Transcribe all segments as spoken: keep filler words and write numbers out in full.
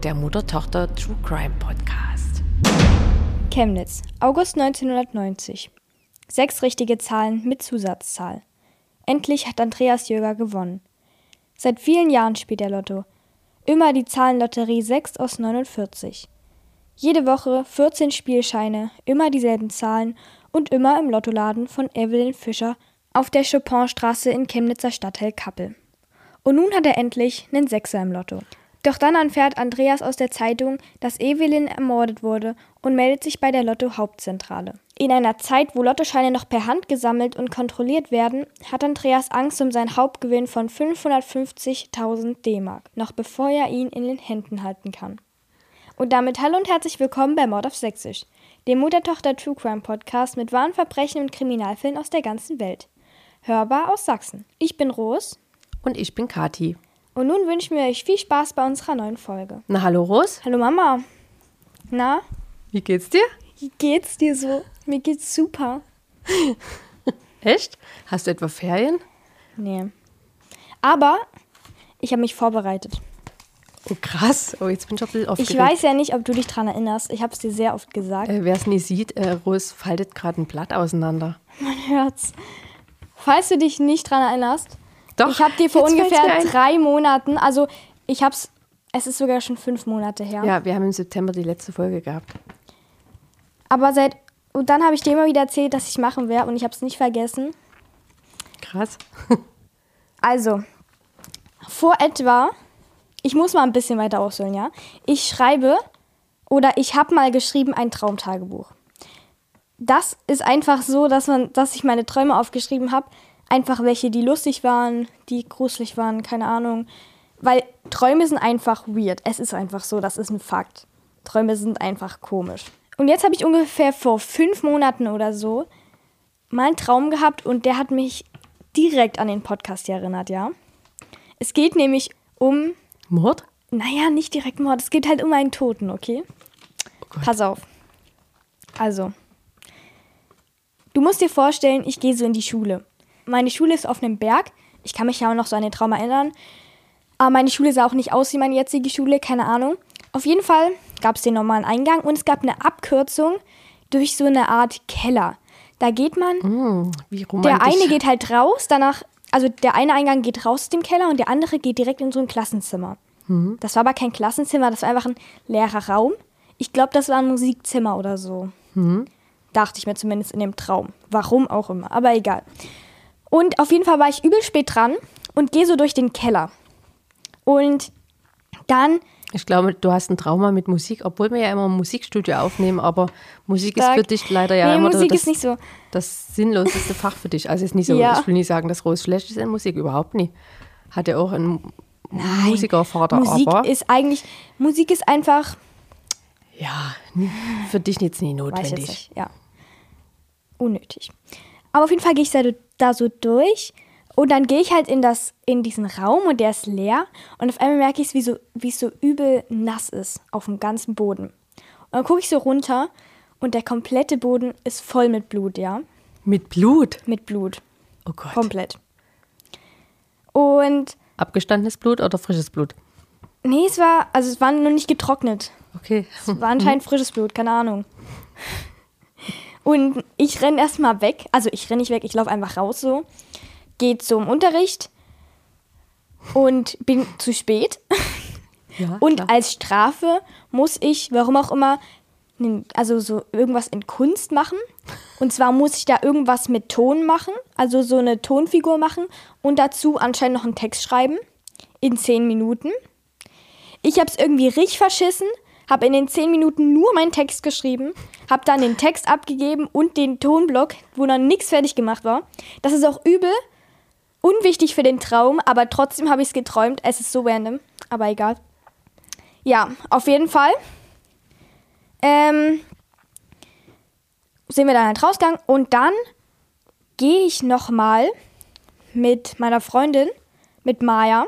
der Mutter-Tochter True Crime Podcast. Chemnitz, August neunzehnhundertneunzig. Sechs richtige Zahlen mit Zusatzzahl. Endlich hat Andreas Jöger gewonnen. Seit vielen Jahren spielt er Lotto. Immer die Zahlenlotterie sechs aus neunundvierzig. Jede Woche vierzehn Spielscheine, immer dieselben Zahlen und immer im Lottoladen von Evelyn Fischer auf der Chopinstraße in Chemnitzer Stadtteil Kappel. Und nun hat er endlich einen Sechser im Lotto. Doch dann erfährt Andreas aus der Zeitung, dass Evelyn ermordet wurde und meldet sich bei der Lotto-Hauptzentrale. In einer Zeit, wo Lottoscheine noch per Hand gesammelt und kontrolliert werden, hat Andreas Angst um seinen Hauptgewinn von fünfhundertfünfzigtausend D-Mark, noch bevor er ihn in den Händen halten kann. Und damit hallo und herzlich willkommen bei Mord auf Sächsisch, dem Mutter-Tochter True Crime Podcast mit wahren Verbrechen und Kriminalfällen aus der ganzen Welt. Hörbar aus Sachsen. Ich bin Ros. Und ich bin Kathi. Und nun wünschen wir euch viel Spaß bei unserer neuen Folge. Na, hallo Ros. Hallo Mama. Na? Wie geht's dir? Wie geht's dir so? Mir geht's super. Echt? Hast du etwa Ferien? Nee. Aber ich habe mich vorbereitet. Oh, krass. Oh, jetzt bin ich ein bisschen aufgeregt. Ich weiß ja nicht, ob du dich dran erinnerst. Ich habe es dir sehr oft gesagt. Äh, Wer es nie sieht, äh, Ros faltet gerade ein Blatt auseinander. Mein Herz. Falls du dich nicht dran erinnerst, Doch, ich habe dir vor jetzt fällt's mir ungefähr ein. drei Monaten, also ich habe es, es ist sogar schon fünf Monate her. Ja, wir haben im September die letzte Folge gehabt. Aber seit, und dann habe ich dir immer wieder erzählt, dass ich machen werde und ich habe es nicht vergessen. Krass. Also, vor etwa, ich muss mal ein bisschen weiter ausholen, ja. Ich schreibe oder ich habe mal geschrieben ein Traumtagebuch. Das ist einfach so, dass man, dass ich meine Träume aufgeschrieben habe. Einfach welche, die lustig waren, die gruselig waren, keine Ahnung. Weil Träume sind einfach weird. Es ist einfach so, das ist ein Fakt. Träume sind einfach komisch. Und jetzt habe ich ungefähr vor fünf Monaten oder so mal einen Traum gehabt und der hat mich direkt an den Podcast hier erinnert, ja. Es geht nämlich um... Mord? Naja, nicht direkt Mord. Es geht halt um einen Toten, okay? Oh Gott. Pass auf. Also, du musst dir vorstellen, ich gehe so in die Schule. Meine Schule ist auf einem Berg. Ich kann mich ja auch noch so an den Traum erinnern. Aber meine Schule sah auch nicht aus wie meine jetzige Schule, keine Ahnung. Auf jeden Fall gab es den normalen Eingang und es gab eine Abkürzung durch so eine Art Keller. Da geht man, Mm, wie romantisch. der eine geht halt raus, danach, also der eine Eingang geht raus aus dem Keller und der andere geht direkt in so ein Klassenzimmer. Mhm. Das war aber kein Klassenzimmer, das war einfach ein leerer Raum. Ich glaube, das war ein Musikzimmer oder so. Mhm. Dachte ich mir zumindest in dem Traum. Warum auch immer, aber egal. Und auf jeden Fall war ich übel spät dran und gehe so durch den Keller. Und dann... Ich glaube, du hast ein Trauma mit Musik, obwohl wir ja immer ein Musikstudio aufnehmen, aber Musik ist Stark. für dich leider ja Nee, immer Musik das, ist nicht so. das sinnloseste Fach für dich. Also ist nicht so, Ja. ich will nicht sagen, dass Rose schlecht ist in Musik, überhaupt nicht. Hat ja auch einen Musikervater, Musik aber ist eigentlich... Musik ist einfach... ja, für dich jetzt nie Weiß ich notwendig. jetzt nicht, ja. Unnötig. Aber auf jeden Fall gehe ich da, da so durch und dann gehe ich halt in, das, in diesen Raum und der ist leer und auf einmal merke ich, wie so, wie es so übel nass ist auf dem ganzen Boden. Und dann gucke ich so runter und der komplette Boden ist voll mit Blut, ja. Mit Blut? Mit Blut. Oh Gott. Komplett. Und Abgestandenes Blut oder frisches Blut? nee, es war, also es war noch nicht getrocknet. Okay. Es war anscheinend frisches Blut, keine Ahnung. Und ich renne erstmal weg. Also ich renne nicht weg, ich laufe einfach raus so. Gehe zum Unterricht und bin zu spät. Ja, Und klar. als Strafe muss ich, warum auch immer, nen- also so irgendwas in Kunst machen. Und zwar muss ich da irgendwas mit Ton machen, also so eine Tonfigur machen und dazu anscheinend noch einen Text schreiben in zehn Minuten. Ich habe es irgendwie richtig verschissen, habe in den zehn Minuten nur meinen Text geschrieben, habe dann den Text abgegeben und den Tonblock, wo noch nichts fertig gemacht war. Das ist auch übel, unwichtig für den Traum, aber trotzdem habe ich es geträumt. Es ist so random, aber egal. Ja, auf jeden Fall ähm, sind wir dann halt rausgegangen und dann gehe ich nochmal mit meiner Freundin, mit Maya,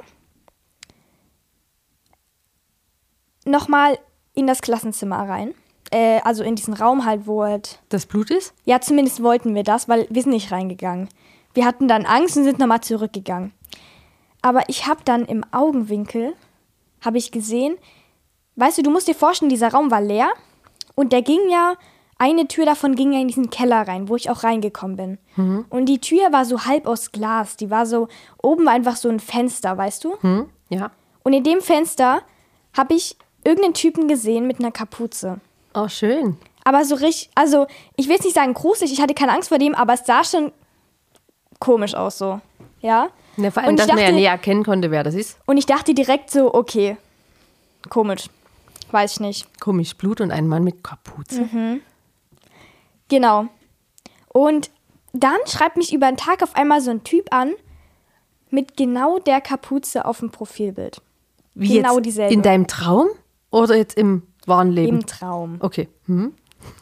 nochmal in das Klassenzimmer rein. Äh, also in diesen Raum halt, wo halt... Das Blut ist? Ja, zumindest wollten wir das, weil wir sind nicht reingegangen. Wir hatten dann Angst und sind nochmal zurückgegangen. Aber ich habe dann im Augenwinkel, habe ich gesehen, weißt du, du musst dir vorstellen, dieser Raum war leer und der ging ja, eine Tür davon ging ja in diesen Keller rein, wo ich auch reingekommen bin. Mhm. Und die Tür war so halb aus Glas, die war so, oben war einfach so ein Fenster, weißt du? Mhm. Ja. Und in dem Fenster habe ich irgendeinen Typen gesehen mit einer Kapuze. Oh, schön. Aber so richtig, also ich will jetzt nicht sagen gruselig, ich hatte keine Angst vor dem, aber es sah schon komisch aus so, ja. Ja, vor allem, und dass dachte, man ja näher erkennen konnte, wer das ist. Und ich dachte direkt so, okay, komisch, weiß ich nicht. Komisch, Blut und ein Mann mit Kapuze. Mhm. Genau. Und dann schreibt mich über den Tag auf einmal so ein Typ an, mit genau der Kapuze auf dem Profilbild. Wie genau jetzt dieselbe. In deinem Traum oder jetzt im wahren Leben? Im Traum. Okay. Hm.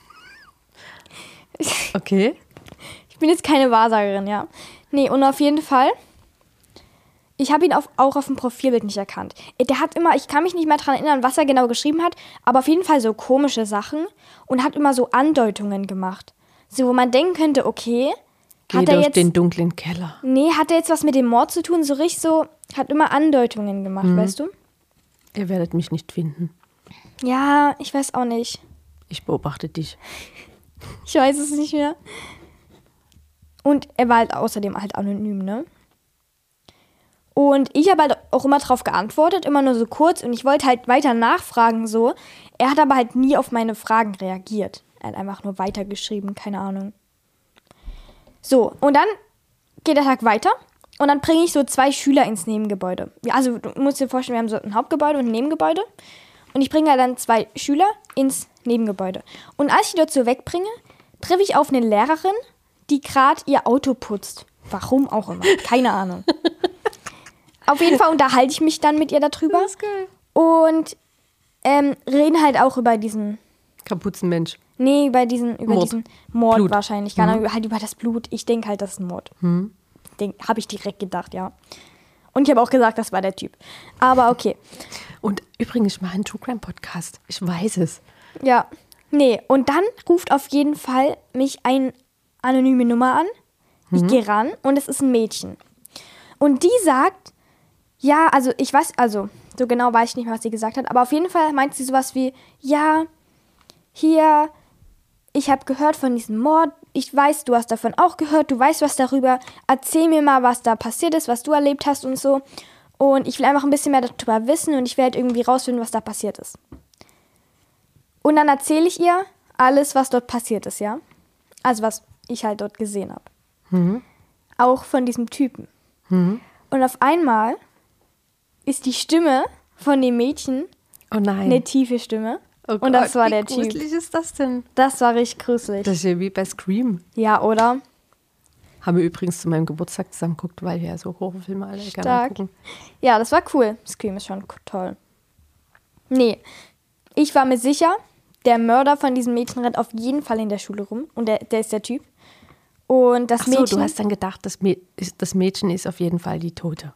Okay. Ich bin jetzt keine Wahrsagerin, ja. Nee, und auf jeden Fall, ich habe ihn auf, auch auf dem Profilbild nicht erkannt. Der hat immer, ich kann mich nicht mehr daran erinnern, was er genau geschrieben hat, aber auf jeden Fall so komische Sachen und hat immer so Andeutungen gemacht. So, wo man denken könnte, okay, Geh hat er durch jetzt... den dunklen Keller. Nee, hat er jetzt was mit dem Mord zu tun? So richtig so, hat immer Andeutungen gemacht, Mhm. weißt du? Ihr werdet mich nicht finden. Ja, ich weiß auch nicht. Ich beobachte dich. Ich weiß es nicht mehr. Und er war halt außerdem halt anonym, ne? Und ich habe halt auch immer drauf geantwortet, immer nur so kurz. Und ich wollte halt weiter nachfragen so. Er hat aber halt nie auf meine Fragen reagiert. Er hat einfach nur weitergeschrieben, keine Ahnung. So, und dann geht der Tag weiter. Und dann bringe ich so zwei Schüler ins Nebengebäude. Ja, also du musst dir vorstellen, wir haben so ein Hauptgebäude und ein Nebengebäude. Und ich bringe dann zwei Schüler ins Nebengebäude. Und als ich die dort so wegbringe, treffe ich auf eine Lehrerin, die gerade ihr Auto putzt. Warum auch immer, keine Ahnung. Auf jeden Fall unterhalte ich mich dann mit ihr darüber. Das ist geil. Und ähm, reden halt auch über diesen... Kapuzenmensch. Nee, über diesen, über Mord. diesen Mord Blut. wahrscheinlich. Gar nicht, halt über das Blut. Ich denke halt, das ist ein Mord. Hm. Habe ich direkt gedacht, ja. Und ich habe auch gesagt, das war der Typ. Aber okay. Und übrigens, ich mache einen True Crime Podcast. Ich weiß es. Ja. Nee, und dann ruft auf jeden Fall mich eine anonyme Nummer an. Ich gehe ran und es ist ein Mädchen. Und die sagt, ja, also ich weiß, also so genau weiß ich nicht mehr, was sie gesagt hat, aber auf jeden Fall meint sie sowas wie, ja, hier, ich habe gehört von diesem Mord, ich weiß, du hast davon auch gehört, du weißt was darüber, erzähl mir mal, was da passiert ist, was du erlebt hast und so. Und ich will einfach ein bisschen mehr darüber wissen und ich werde irgendwie rausfinden, was da passiert ist. Und dann erzähle ich ihr alles, was dort passiert ist, ja. Also was ich halt dort gesehen habe. Mhm. Auch von diesem Typen. Mhm. Und auf einmal ist die Stimme von dem Mädchen Oh nein. eine tiefe Stimme. Oh und das Gott, war wie der Typ. Wie gruselig ist das denn? Das war richtig gruselig. Das ist ja wie bei Scream. Ja, oder? Haben wir übrigens zu meinem Geburtstag zusammen geguckt, weil wir ja so Horrorfilme alle gerne Stark. gucken. Ja, das war cool. Scream ist schon toll. Nee, ich war mir sicher, der Mörder von diesem Mädchen rennt auf jeden Fall in der Schule rum. Und der, der ist der Typ. Und das Ach so, Mädchen... du hast dann gedacht, das, Mä- ist- das Mädchen ist auf jeden Fall die Tote.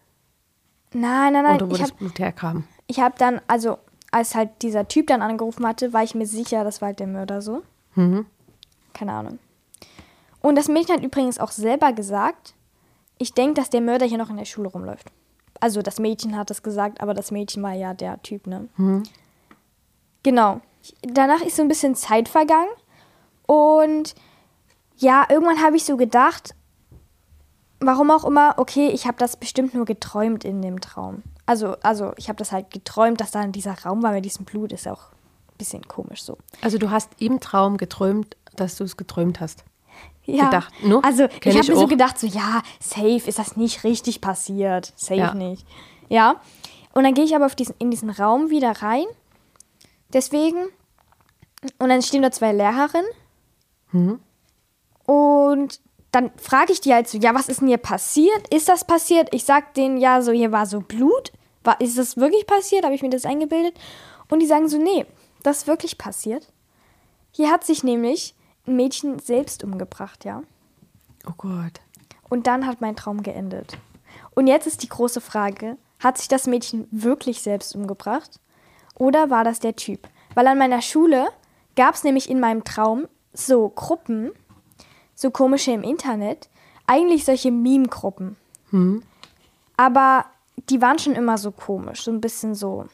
Nein, nein, nein. Oder wo Ich das habe Blut herkam. ich hab dann, also als halt dieser Typ dann angerufen hatte, war ich mir sicher, das war halt der Mörder so. Mhm. Keine Ahnung. Und das Mädchen hat übrigens auch selber gesagt, ich denke, dass der Mörder hier noch in der Schule rumläuft. Also das Mädchen hat es gesagt, aber das Mädchen war ja der Typ, ne? Mhm. Genau. Danach ist so ein bisschen Zeit vergangen und ja, irgendwann habe ich so gedacht, warum auch immer, okay, ich habe das bestimmt nur geträumt in dem Traum. Also, also ich habe das halt geträumt, dass da in dieser Raum war mit diesem Blut, ist auch ein bisschen komisch so. Also du hast im Traum geträumt, dass du es geträumt hast. Ja, Gedacht, ne? also Kenn ich habe ich mir so auch. gedacht, so ja, safe ist das nicht richtig passiert. Safe Ja. nicht. Ja, und dann gehe ich aber auf diesen, in diesen Raum wieder rein. Deswegen, und dann stehen da zwei Lehrerinnen. Mhm. Und dann frage ich die halt so, ja, was ist denn hier passiert? Ist das passiert? Ich sag denen, ja, so, hier war so Blut. War, ist das wirklich passiert? Habe ich mir das eingebildet? Und die sagen so, nee, das ist wirklich passiert. Hier hat sich nämlich ein Mädchen selbst umgebracht, ja. Oh Gott. Und dann hat mein Traum geendet. Und jetzt ist die große Frage, hat sich das Mädchen wirklich selbst umgebracht? Oder war das der Typ? Weil an meiner Schule gab es nämlich in meinem Traum so Gruppen, so komische im Internet, eigentlich solche Meme-Gruppen. Mhm. Aber die waren schon immer so komisch, so ein bisschen so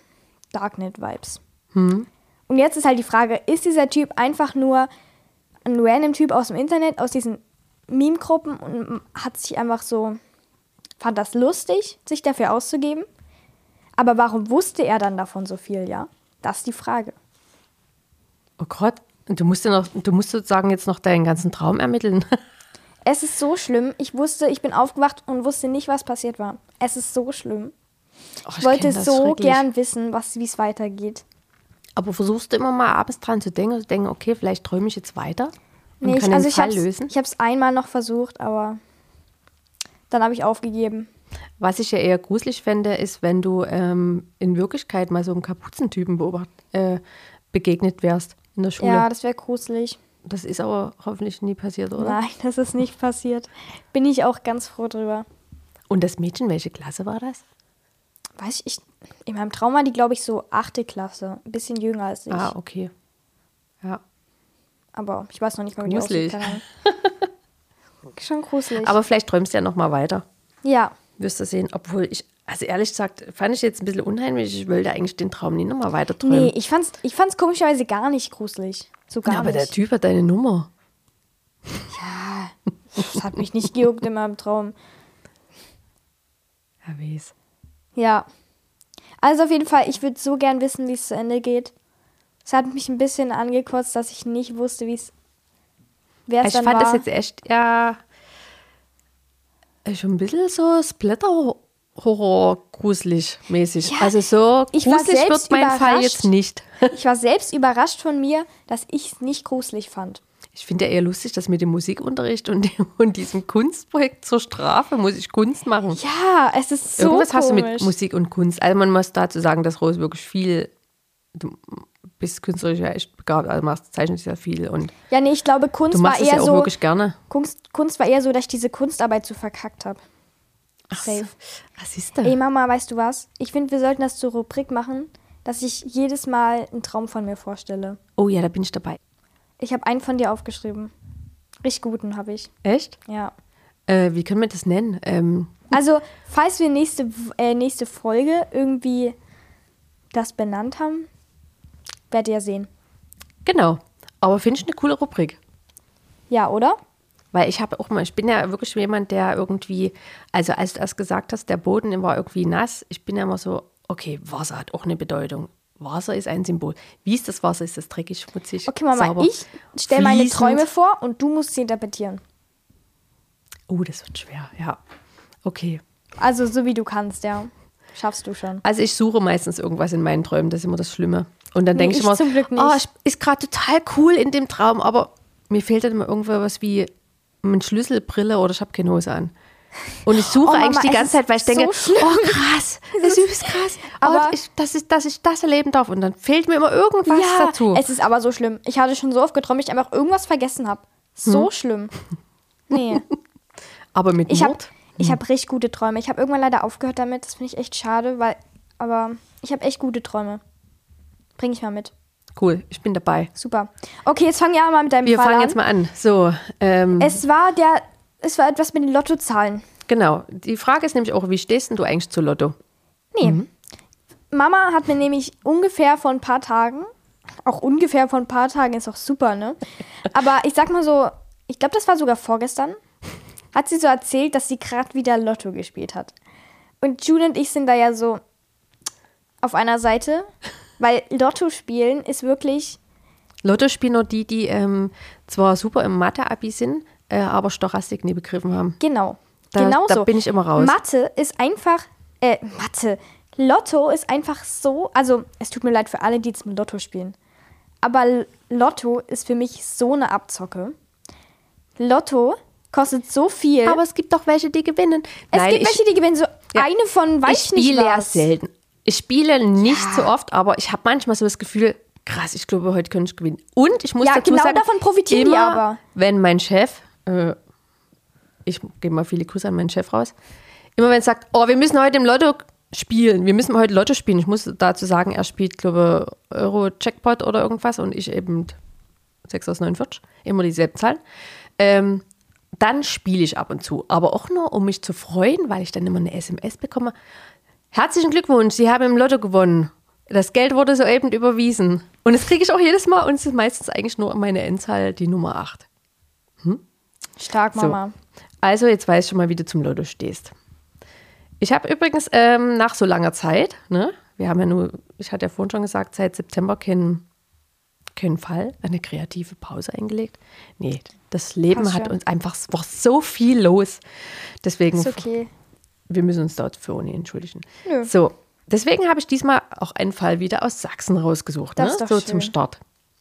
Darknet-Vibes. Hm. Und jetzt ist halt die Frage, ist dieser Typ einfach nur ein random Typ aus dem Internet, aus diesen Meme-Gruppen und hat sich einfach so, fand das lustig, sich dafür auszugeben? Aber warum wusste er dann davon so viel, ja? Das ist die Frage. Oh Gott, du musst, ja noch, du musst sozusagen jetzt noch deinen ganzen Traum ermitteln. Es ist so schlimm. Ich wusste, ich bin aufgewacht und wusste nicht, was passiert war. Es ist so schlimm. Oh, ich ich wollte kenn das so schrecklich. gern wissen, wie es weitergeht. Aber versuchst du immer mal abends dran zu denken, zu denken, okay, vielleicht träume ich jetzt weiter und Nee, kann ich, also den ich Fall hab's, lösen? ich habe es einmal noch versucht, aber dann habe ich aufgegeben. Was ich ja eher gruselig fände, ist, wenn du ähm, in Wirklichkeit mal so einem Kapuzentypen beobacht, äh, begegnet wärst in der Schule. Ja, das wäre gruselig. Das ist aber hoffentlich nie passiert, oder? Nein, das ist nicht passiert. Bin ich auch ganz froh drüber. Und das Mädchen, welche Klasse war das? Weiß ich, in meinem Traum war die, glaube ich, so achte Klasse. Ein bisschen jünger als ich. Ah, okay. Ja. Aber ich weiß noch nicht mal, wie Gruselig. die aussieht. keine Ahnung. Schon gruselig. Aber vielleicht träumst du ja noch mal weiter. ja, Wirst du sehen. Obwohl ich, also ehrlich gesagt, fand ich jetzt ein bisschen unheimlich. Ich wollte eigentlich den Traum nie noch mal weiter träumen. nee, ich fand's, ich fand's komischerweise gar nicht gruselig. So gar Ja, aber nicht. der Typ hat deine Nummer. Ja, das hat mich nicht gejuckt in meinem Traum. Ja, wie es. Ja. Also auf jeden Fall, ich würde so gern wissen, wie es zu Ende geht. Es hat mich ein bisschen angekotzt, dass ich nicht wusste, wie es wer es Ich dann fand war. das jetzt echt, ja, schon ein bisschen so Splatter-Horror-gruselig mäßig. Ja, also so ich war gruselig wird selbst mein Fall überrascht. jetzt nicht. Ich war selbst überrascht von mir, dass ich es nicht gruselig fand. Ich finde ja eher lustig, dass mit dem Musikunterricht und, dem, und diesem Kunstprojekt zur Strafe muss ich Kunst machen. Ja, es ist so Irgendwas komisch. hast du mit Musik und Kunst. Also man muss dazu sagen, dass Rose wirklich viel, du bist künstlerisch ja echt begabt, also machst zeichnest ja viel und Ja, nee, ich glaube, Kunst du war machst es eher ja auch so. wirklich gerne. Kunst, Kunst war eher so, dass ich diese Kunstarbeit so verkackt habe. Safe. Was ist da? Ey, Mama, weißt du was? Ich finde, wir sollten das zur Rubrik machen, dass ich jedes Mal einen Traum von mir vorstelle. Oh ja, da bin ich dabei. Ich habe einen von dir aufgeschrieben. Richtig guten habe ich. Echt? Ja. Äh, wie können wir das nennen? Ähm, Also, falls wir nächste, äh, nächste Folge irgendwie das benannt haben, werdet ihr sehen. genau. Aber finde ich eine coole Rubrik. Ja, oder? Weil ich habe auch mal, ich bin ja wirklich jemand, der irgendwie, also als du das gesagt hast, der Boden war irgendwie nass. Ich bin ja immer so, okay, Wasser hat auch eine Bedeutung. Wasser ist ein Symbol. Wie ist das Wasser? Ist das dreckig, schmutzig, Okay, Mama, sauber, ich stelle meine fließend? Träume vor und du musst sie interpretieren. Oh, das wird schwer, ja. Okay. Also, so wie du kannst, ja. Schaffst du schon. Also ich suche meistens irgendwas in meinen Träumen, das ist immer das Schlimme. Und dann Nee, denke ich ich immer, zum Glück nicht. oh, ich, ist gerade total cool in dem Traum, aber mir fehlt dann immer irgendwas wie ein Schlüssel, Brille oder ich habe keine Hose an. Und ich suche Oh, Mama, eigentlich die es ganze ist Zeit, weil ich so denke, schlimm. oh krass, das ist krass. Aber- Aber ich, dass, ich, dass ich das erleben darf. Und dann fehlt mir immer irgendwas Ja, dazu. es ist aber so schlimm. Ich hatte schon so oft geträumt, dass ich einfach irgendwas vergessen habe. So Hm. schlimm. Nee. Aber mit Ich habe Mord? ich hab richtig gute Träume. Ich habe irgendwann leider aufgehört damit. Das finde ich echt schade, weil, aber ich habe echt gute Träume. Bring ich mal mit. Cool, ich bin dabei. Super. Okay, jetzt fangen wir mal mit deinem Wir Fall fangen an. jetzt mal an. So, ähm, Es war der, es war etwas mit den Lottozahlen. genau. Die Frage ist nämlich auch, wie stehst denn du eigentlich zu Lotto? Nee. Mama hat mir nämlich ungefähr vor ein paar Tagen, auch ungefähr vor ein paar Tagen ist auch super, ne? Aber ich sag mal so, ich glaube, das war sogar vorgestern, hat sie so erzählt, dass sie gerade wieder Lotto gespielt hat. Und June und ich sind da ja so auf einer Seite, weil Lotto spielen ist wirklich, Lotto spielen nur die, die ähm, zwar super im Mathe-Abi sind, äh, aber Stochastik nie begriffen haben. genau, Da, genau da so. bin ich immer raus. Mathe ist einfach, äh, Mathe, Lotto ist einfach so, also es tut mir leid für alle, die jetzt mit Lotto spielen, aber L- Lotto ist für mich so eine Abzocke. Lotto kostet so viel. Aber es gibt doch welche, die gewinnen. es Nein, gibt ich, welche, die gewinnen so Ja. eine von, weiß ich ich nicht spiele ja was. selten. Ich spiele nicht Ja. so oft, aber ich habe manchmal so das Gefühl, krass, ich glaube, heute könnte ich gewinnen. Und ich muss Ja, dazu genau sagen, davon profitieren die immer, aber. wenn mein Chef, äh, ich gebe mal viele Grüße an meinen Chef raus, immer wenn er sagt, oh, wir müssen heute im Lotto spielen, wir müssen heute Lotto spielen. Ich muss dazu sagen, er spielt, glaube ich, Euro-Jackpot oder irgendwas und ich eben sechs aus neunundvierzig, immer dieselben Zahlen. Ähm, dann spiele ich ab und zu, aber auch nur, um mich zu freuen, weil ich dann immer eine S M S bekomme. Herzlichen Glückwunsch, Sie haben im Lotto gewonnen. Das Geld wurde soeben überwiesen. Und das kriege ich auch jedes Mal. Und es ist meistens eigentlich nur meine Endzahl, die Nummer acht. Hm? Stark, Mama. So. Also, jetzt weiß ich schon mal, wie du zum Lotto stehst. Ich habe übrigens ähm, nach so langer Zeit, ne, wir haben ja nur, ich hatte ja vorhin schon gesagt, seit September keinen kein Fall, eine kreative Pause eingelegt. Nee, das Leben Passt hat schon. uns einfach, es war so viel los. Deswegen, Ist okay. wir müssen uns dafür ohne entschuldigen. Nö. So, deswegen habe ich diesmal auch einen Fall wieder aus Sachsen rausgesucht, Das ne? ist doch so schön. zum Start.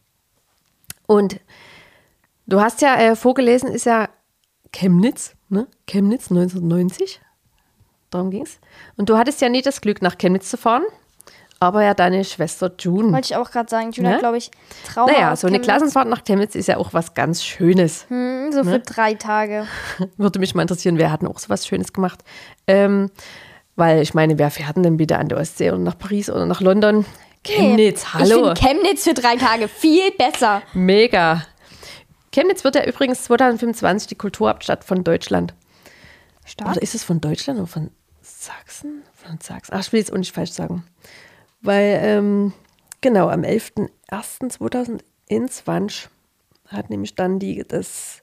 Und du hast ja äh, vorgelesen, ist ja Chemnitz, ne? Chemnitz neunzehnhundertneunzig, darum ging es. Und du hattest ja nie das Glück, nach Chemnitz zu fahren, aber ja deine Schwester June. Wollte ich auch gerade sagen. Juna Ne? hat, glaube ich, Trauma. Naja, aus so eine Chemnitz. Klassenfahrt nach Chemnitz ist ja auch was ganz Schönes. Hm, so für Ne? drei Tage. Würde mich mal interessieren, wer hat denn auch so was Schönes gemacht. Ähm, weil ich meine, wer fährt denn bitte an der Ostsee oder nach Paris oder nach London? Chemnitz, Ich hallo. finde Chemnitz für drei Tage viel besser. Mega. Chemnitz wird ja übrigens zweitausendfünfundzwanzig die Kulturhauptstadt von Deutschland. Stark. Oder ist es von Deutschland oder von Sachsen? Von Sachsen. Ach, ich will jetzt auch nicht falsch sagen. Weil, ähm, genau, am elften ersten zweitausendeinundzwanzig hat nämlich dann die, das,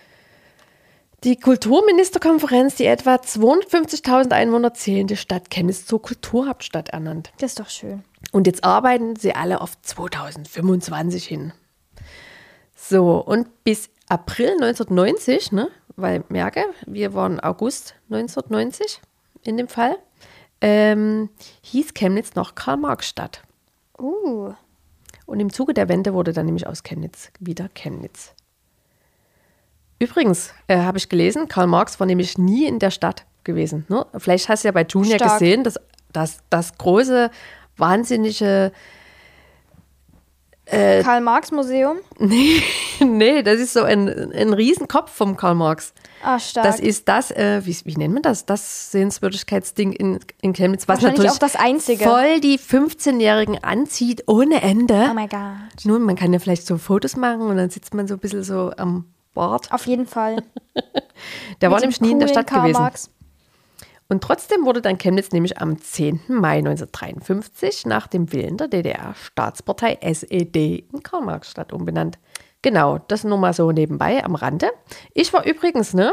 die Kulturministerkonferenz die etwa zweihundertfünfzigtausend Einwohner zählende Stadt Chemnitz zur Kulturhauptstadt ernannt. Das ist doch schön. Und jetzt arbeiten sie alle auf zweitausendfünfundzwanzig hin. So, und bis April neunzehnhundertneunzig, ne, weil merke, wir waren August neunzehnhundertneunzig in dem Fall, ähm, hieß Chemnitz noch Karl-Marx-Stadt. Uh. Und im Zuge der Wende wurde dann nämlich aus Chemnitz wieder Chemnitz. Übrigens äh, habe ich gelesen, Karl Marx war nämlich nie in der Stadt gewesen. Ne? Vielleicht hast du ja bei Junior Stark. gesehen, dass das, das große, wahnsinnige Karl-Marx-Museum. Nee, nee, das ist so ein, ein Riesenkopf vom Karl Marx. Ah, stark. Das ist das, äh, wie, wie nennt man das? Das Sehenswürdigkeitsding in, in Chemnitz, was Wahrscheinlich natürlich auch das einzige. voll die fünfzehnjährigen anzieht, ohne Ende. Oh mein Gott. Nun, man kann ja vielleicht so Fotos machen und dann sitzt man so ein bisschen so am Bord. Auf jeden Fall. Der war Mit dem nämlich nie in der coolen Stadt Karl gewesen. Marx. Und trotzdem wurde dann Chemnitz nämlich am zehnten Mai neunzehnhundertdreiundfünfzig nach dem Willen der D D R-Staatspartei S E D in Karl-Marx-Stadt umbenannt. Genau, das nur mal so nebenbei am Rande. Ich war übrigens, ne,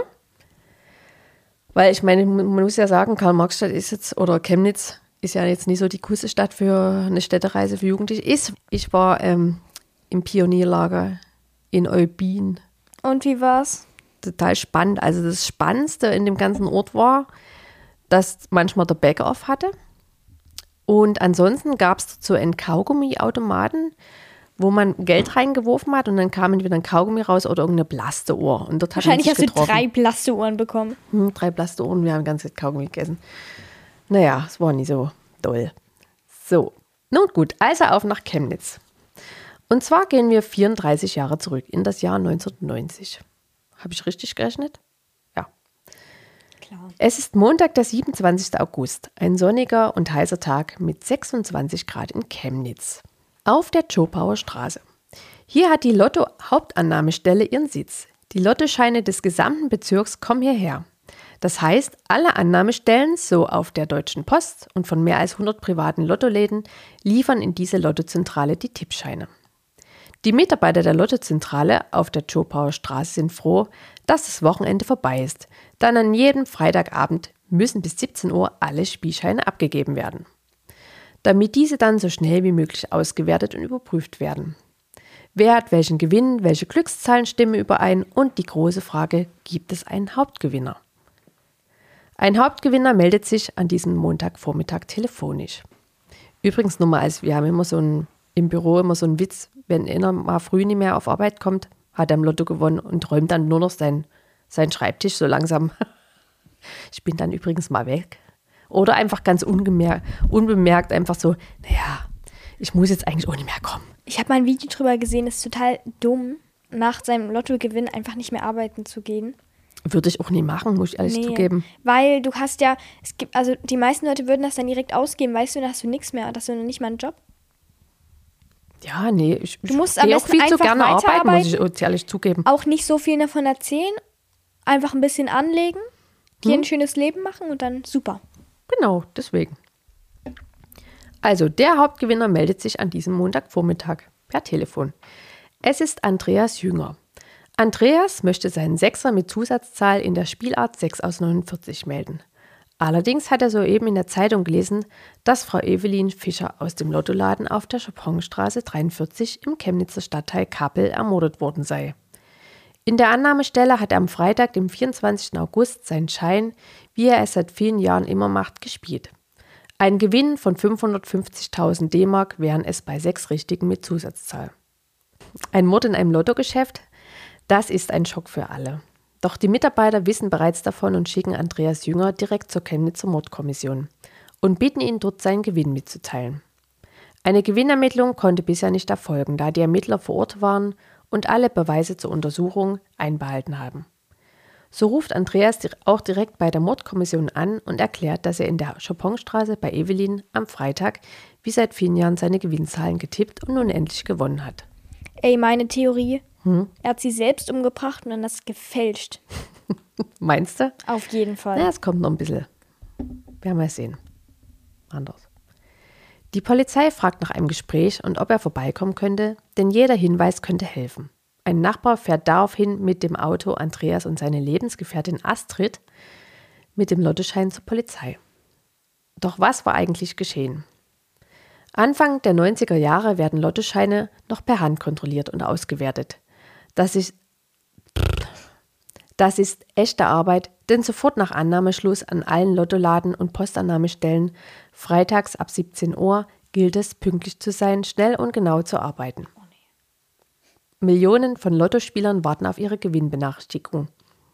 weil ich meine, man muss ja sagen, Karl-Marx-Stadt ist jetzt, oder Chemnitz ist ja jetzt nicht so die coolste Stadt für eine Städtereise für Jugendliche. Ich, ich war ähm, im Pionierlager in Eubin. Und wie war's? Total spannend. Also das Spannendste in dem ganzen Ort war, dass manchmal der Bäcker auf hatte. Und ansonsten gab es so einen Kaugummi-Automaten, wo man Geld reingeworfen hat und dann kam entweder ein Kaugummi raus oder irgendeine Blasteuhr. Und dort hat man Wahrscheinlich sich hast du getroffen. drei Blasteuhren bekommen. Hm, drei Blasteuhren, wir haben ganz viel Kaugummi gegessen. Naja, es war nicht so doll. So, nun gut, also auf nach Chemnitz. Und zwar gehen wir vierunddreißig Jahre zurück in das Jahr neunzehnhundertneunzig. Habe ich richtig gerechnet? Ja. Klar. Es ist Montag, der siebenundzwanzigste August, ein sonniger und heißer Tag mit sechsundzwanzig Grad in Chemnitz. Auf der Zschopauer Straße. Hier hat die Lotto-Hauptannahmestelle ihren Sitz. Die Lottoscheine des gesamten Bezirks kommen hierher. Das heißt, alle Annahmestellen, so auf der Deutschen Post und von mehr als hundert privaten Lottoläden, liefern in diese Lottozentrale die Tippscheine. Die Mitarbeiter der Lottozentrale auf der Zschopauer Straße sind froh, dass das Wochenende vorbei ist, denn an jedem Freitagabend müssen bis siebzehn Uhr alle Spielscheine abgegeben werden, damit diese dann so schnell wie möglich ausgewertet und überprüft werden. Wer hat welchen Gewinn, welche Glückszahlen stimmen überein und die große Frage, gibt es einen Hauptgewinner? Ein Hauptgewinner meldet sich an diesem Montagvormittag telefonisch. Übrigens nur mal, als wir haben immer so ein, im Büro immer so einen Witz, wenn einer mal früh nicht mehr auf Arbeit kommt, hat er im Lotto gewonnen und räumt dann nur noch sein, seinen Schreibtisch so langsam. Ich bin dann übrigens mal weg. Oder einfach ganz ungemerkt, unbemerkt einfach so, naja, ich muss jetzt eigentlich auch nicht mehr kommen. Ich habe mal ein Video drüber gesehen, ist total dumm, nach seinem Lottogewinn einfach nicht mehr arbeiten zu gehen. Würde ich auch nie machen, muss ich ehrlich Nee, zugeben. weil du hast ja, es gibt, also die meisten Leute würden das dann direkt ausgeben, weißt du, dann hast du nichts mehr, hast du noch nicht mal einen Job. Ja, nee, ich, Du musst ich am gehe auch besten viel zu einfach gerne arbeiten, muss ich weiterarbeiten. ehrlich zugeben. Auch nicht so viel davon erzählen, einfach ein bisschen anlegen, dir Hm? ein schönes Leben machen und dann super. Genau, deswegen. Also, der Hauptgewinner meldet sich an diesem Montagvormittag per Telefon. Es ist Andreas Jünger. Andreas möchte seinen Sechser mit Zusatzzahl in der Spielart sechs aus neunundvierzig melden. Allerdings hat er soeben in der Zeitung gelesen, dass Frau Evelyn Fischer aus dem Lottoladen auf der Chopinstraße dreiundvierzig im Chemnitzer Stadtteil Kappel ermordet worden sei. In der Annahmestelle hat er am Freitag, dem vierundzwanzigsten August, seinen Schein, wie er es seit vielen Jahren immer macht, gespielt. Ein Gewinn von fünfhundertfünfzigtausend D-Mark wären es bei sechs Richtigen mit Zusatzzahl. Ein Mord in einem Lottogeschäft, das ist ein Schock für alle. Doch die Mitarbeiter wissen bereits davon und schicken Andreas Jünger direkt zur Chemnitzer Mordkommission und bitten ihn, dort seinen Gewinn mitzuteilen. Eine Gewinnermittlung konnte bisher nicht erfolgen, da die Ermittler vor Ort waren und alle Beweise zur Untersuchung einbehalten haben. So ruft Andreas auch direkt bei der Mordkommission an und erklärt, dass er in der Chopinstraße bei Evelyn am Freitag wie seit vielen Jahren seine Gewinnzahlen getippt und nun endlich gewonnen hat. Ey, meine Theorie, Hm? er hat sie selbst umgebracht und dann das gefälscht. Meinst du? Auf jeden Fall. Na, es kommt noch ein bisschen. Werden wir sehen. Anders. Die Polizei fragt nach einem Gespräch und ob er vorbeikommen könnte, denn jeder Hinweis könnte helfen. Ein Nachbar fährt daraufhin mit dem Auto Andreas und seine Lebensgefährtin Astrid mit dem Lottoschein zur Polizei. Doch was war eigentlich geschehen? Anfang der neunziger Jahre werden Lottoscheine noch per Hand kontrolliert und ausgewertet. Das ist, das ist echte Arbeit, denn sofort nach Annahmeschluss an allen Lottoladen und Postannahmestellen freitags ab siebzehn Uhr gilt es, pünktlich zu sein, schnell und genau zu arbeiten. Millionen von Lottospielern warten auf ihre Gewinnbenachrichtigung.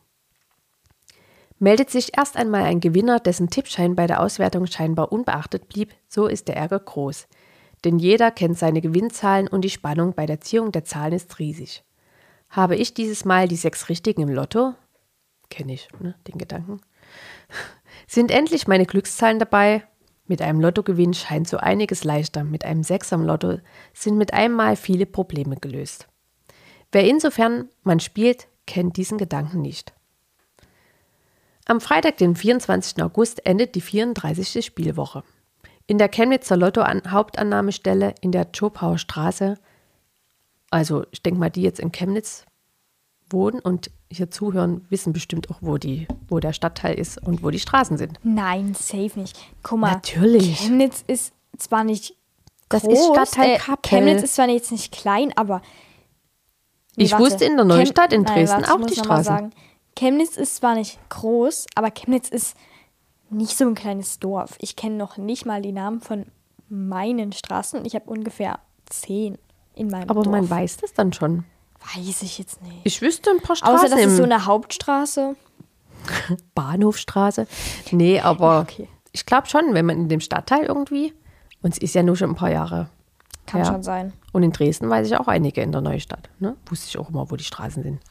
Meldet sich erst einmal ein Gewinner, dessen Tippschein bei der Auswertung scheinbar unbeachtet blieb, so ist der Ärger groß. Denn jeder kennt seine Gewinnzahlen und die Spannung bei der Ziehung der Zahlen ist riesig. Habe ich dieses Mal die sechs Richtigen im Lotto? Kenne ich, ne, den Gedanken. Sind endlich meine Glückszahlen dabei? Mit einem Lottogewinn scheint so einiges leichter. Mit einem Sechser im Lotto sind mit einem Mal viele Probleme gelöst. Wer insofern man spielt, kennt diesen Gedanken nicht. Am Freitag, den vierundzwanzigsten August, endet die vierunddreißigste Spielwoche. In der Chemnitzer Lotto-Hauptannahmestelle in der Zschopauer Straße, also ich denke mal, die jetzt in Chemnitz wohnen und hier zuhören, wissen bestimmt auch, wo, die, wo der Stadtteil ist und wo die Straßen sind. Nein, safe nicht. Guck mal, Natürlich. Chemnitz ist zwar nicht Das groß, ist Stadtteil äh, Kappel. Chemnitz ist zwar jetzt nicht klein, aber Nee, Ich warte. wusste in der Neustadt in Nein, Dresden warte, ich auch muss die noch mal Straßen. sagen. Chemnitz ist zwar nicht groß, aber Chemnitz ist nicht so ein kleines Dorf. Ich kenne noch nicht mal die Namen von meinen Straßen und ich habe ungefähr zehn in meinem Aber Dorf. man weiß das dann schon. Weiß ich jetzt nicht. Ich wüsste ein paar Straßen Außer, das ist im so eine Hauptstraße. Bahnhofstraße. Nee, aber Okay. ich glaube schon, wenn man in dem Stadtteil irgendwie, und es ist ja nur schon ein paar Jahre. Kann ja. schon sein. Und in Dresden weiß ich auch einige in der Neustadt. Ne? Wusste ich auch immer, wo die Straßen sind.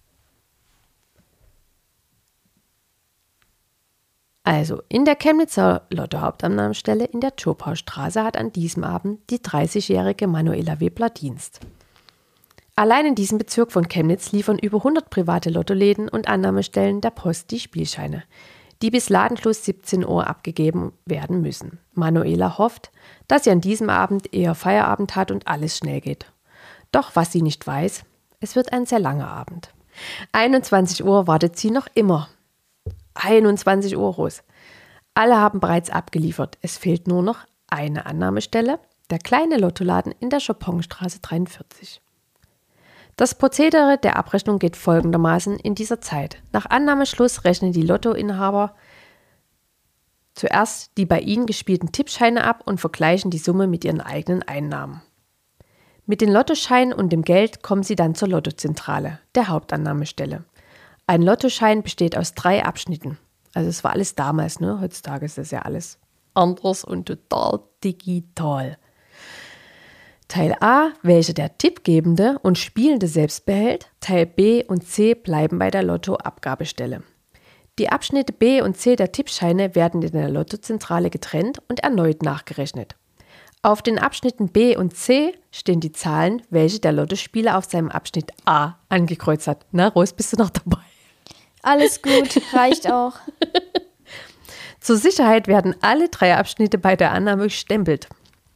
Also, in der Chemnitzer Lotto-Hauptannahmestelle in der Zschopaustraße hat an diesem Abend die dreißigjährige Manuela Webler Dienst. Allein in diesem Bezirk von Chemnitz liefern über hundert private Lottoläden und Annahmestellen der Post die Spielscheine, die bis Ladenschluss siebzehn Uhr abgegeben werden müssen. Manuela hofft, dass sie an diesem Abend eher Feierabend hat und alles schnell geht. Doch was sie nicht weiß, es wird ein sehr langer Abend. einundzwanzig Uhr wartet sie noch immer. einundzwanzig Uhr, Ros. Alle haben bereits abgeliefert. Es fehlt nur noch eine Annahmestelle, der kleine Lottoladen in der Chopinstraße dreiundvierzig. Das Prozedere der Abrechnung geht folgendermaßen in dieser Zeit. Nach Annahmeschluss rechnen die Lottoinhaber zuerst die bei ihnen gespielten Tippscheine ab und vergleichen die Summe mit ihren eigenen Einnahmen. Mit den Lottoscheinen und dem Geld kommen sie dann zur Lottozentrale, der Hauptannahmestelle. Ein Lottoschein besteht aus drei Abschnitten. Also es war alles damals, ne? Heutzutage ist das ja alles anders und total digital. Teil A, welcher der Tippgebende und Spielende selbst behält. Teil B und C bleiben bei der Lottoabgabestelle. Die Abschnitte B und C der Tippscheine werden in der Lottozentrale getrennt und erneut nachgerechnet. Auf den Abschnitten B und C stehen die Zahlen, welche der Lottospieler auf seinem Abschnitt A angekreuzt hat. Na, Ros, bist du noch dabei? Alles gut, reicht auch. Zur Sicherheit werden alle drei Abschnitte bei der Annahme gestempelt.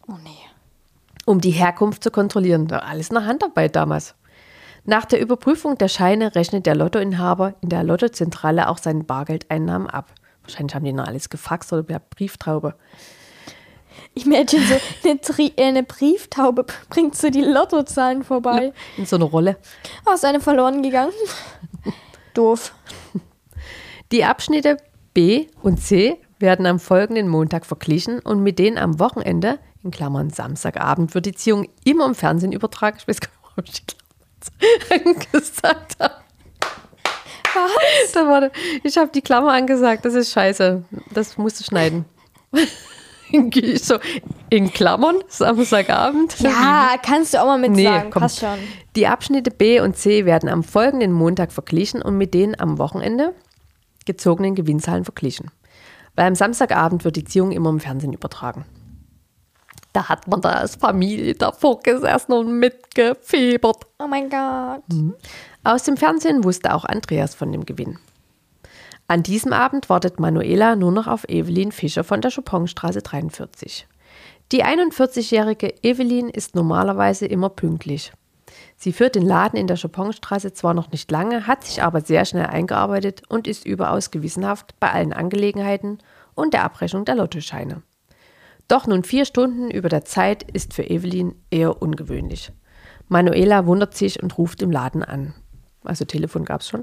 Oh nee. Um die Herkunft zu kontrollieren. Alles nach Handarbeit damals. Nach der Überprüfung der Scheine rechnet der Lottoinhaber in der Lottozentrale auch seine Bargeldeinnahmen ab. Wahrscheinlich haben die noch alles gefaxt oder per Brieftaube. Ich imagine so, eine, Tri- äh, eine Brieftaube bringt so die Lottozahlen vorbei. In so einer Rolle. Oh, ist eine verloren gegangen. Doof. Die Abschnitte B und C werden am folgenden Montag verglichen und mit denen am Wochenende, in Klammern Samstagabend, wird die Ziehung immer im Fernsehen übertragen. Ich weiß gar nicht, warum ich die Klammer gesagt habe. Was? Da wurde, ich habe die Klammer angesagt, das ist scheiße. Das musst du schneiden. So, in Klammern, Samstagabend. Ja, kannst du auch mal mit Nee, sagen. komm. Passt schon. Die Abschnitte B und C werden am folgenden Montag verglichen und mit den am Wochenende gezogenen Gewinnzahlen verglichen. Weil am Samstagabend wird die Ziehung immer im Fernsehen übertragen. Da hat man da als Familie davor gesessen und mitgefiebert. Oh mein Gott. Aus dem Fernsehen wusste auch Andreas von dem Gewinn. An diesem Abend wartet Manuela nur noch auf Evelyn Fischer von der Chopinstraße dreiundvierzig. Die einundvierzigjährige Evelyn ist normalerweise immer pünktlich. Sie führt den Laden in der Chopinstraße zwar noch nicht lange, hat sich aber sehr schnell eingearbeitet und ist überaus gewissenhaft bei allen Angelegenheiten und der Abrechnung der Lottoscheine. Doch nun vier Stunden über der Zeit ist für Evelyn eher ungewöhnlich. Manuela wundert sich und ruft im Laden an. Also Telefon gab es schon.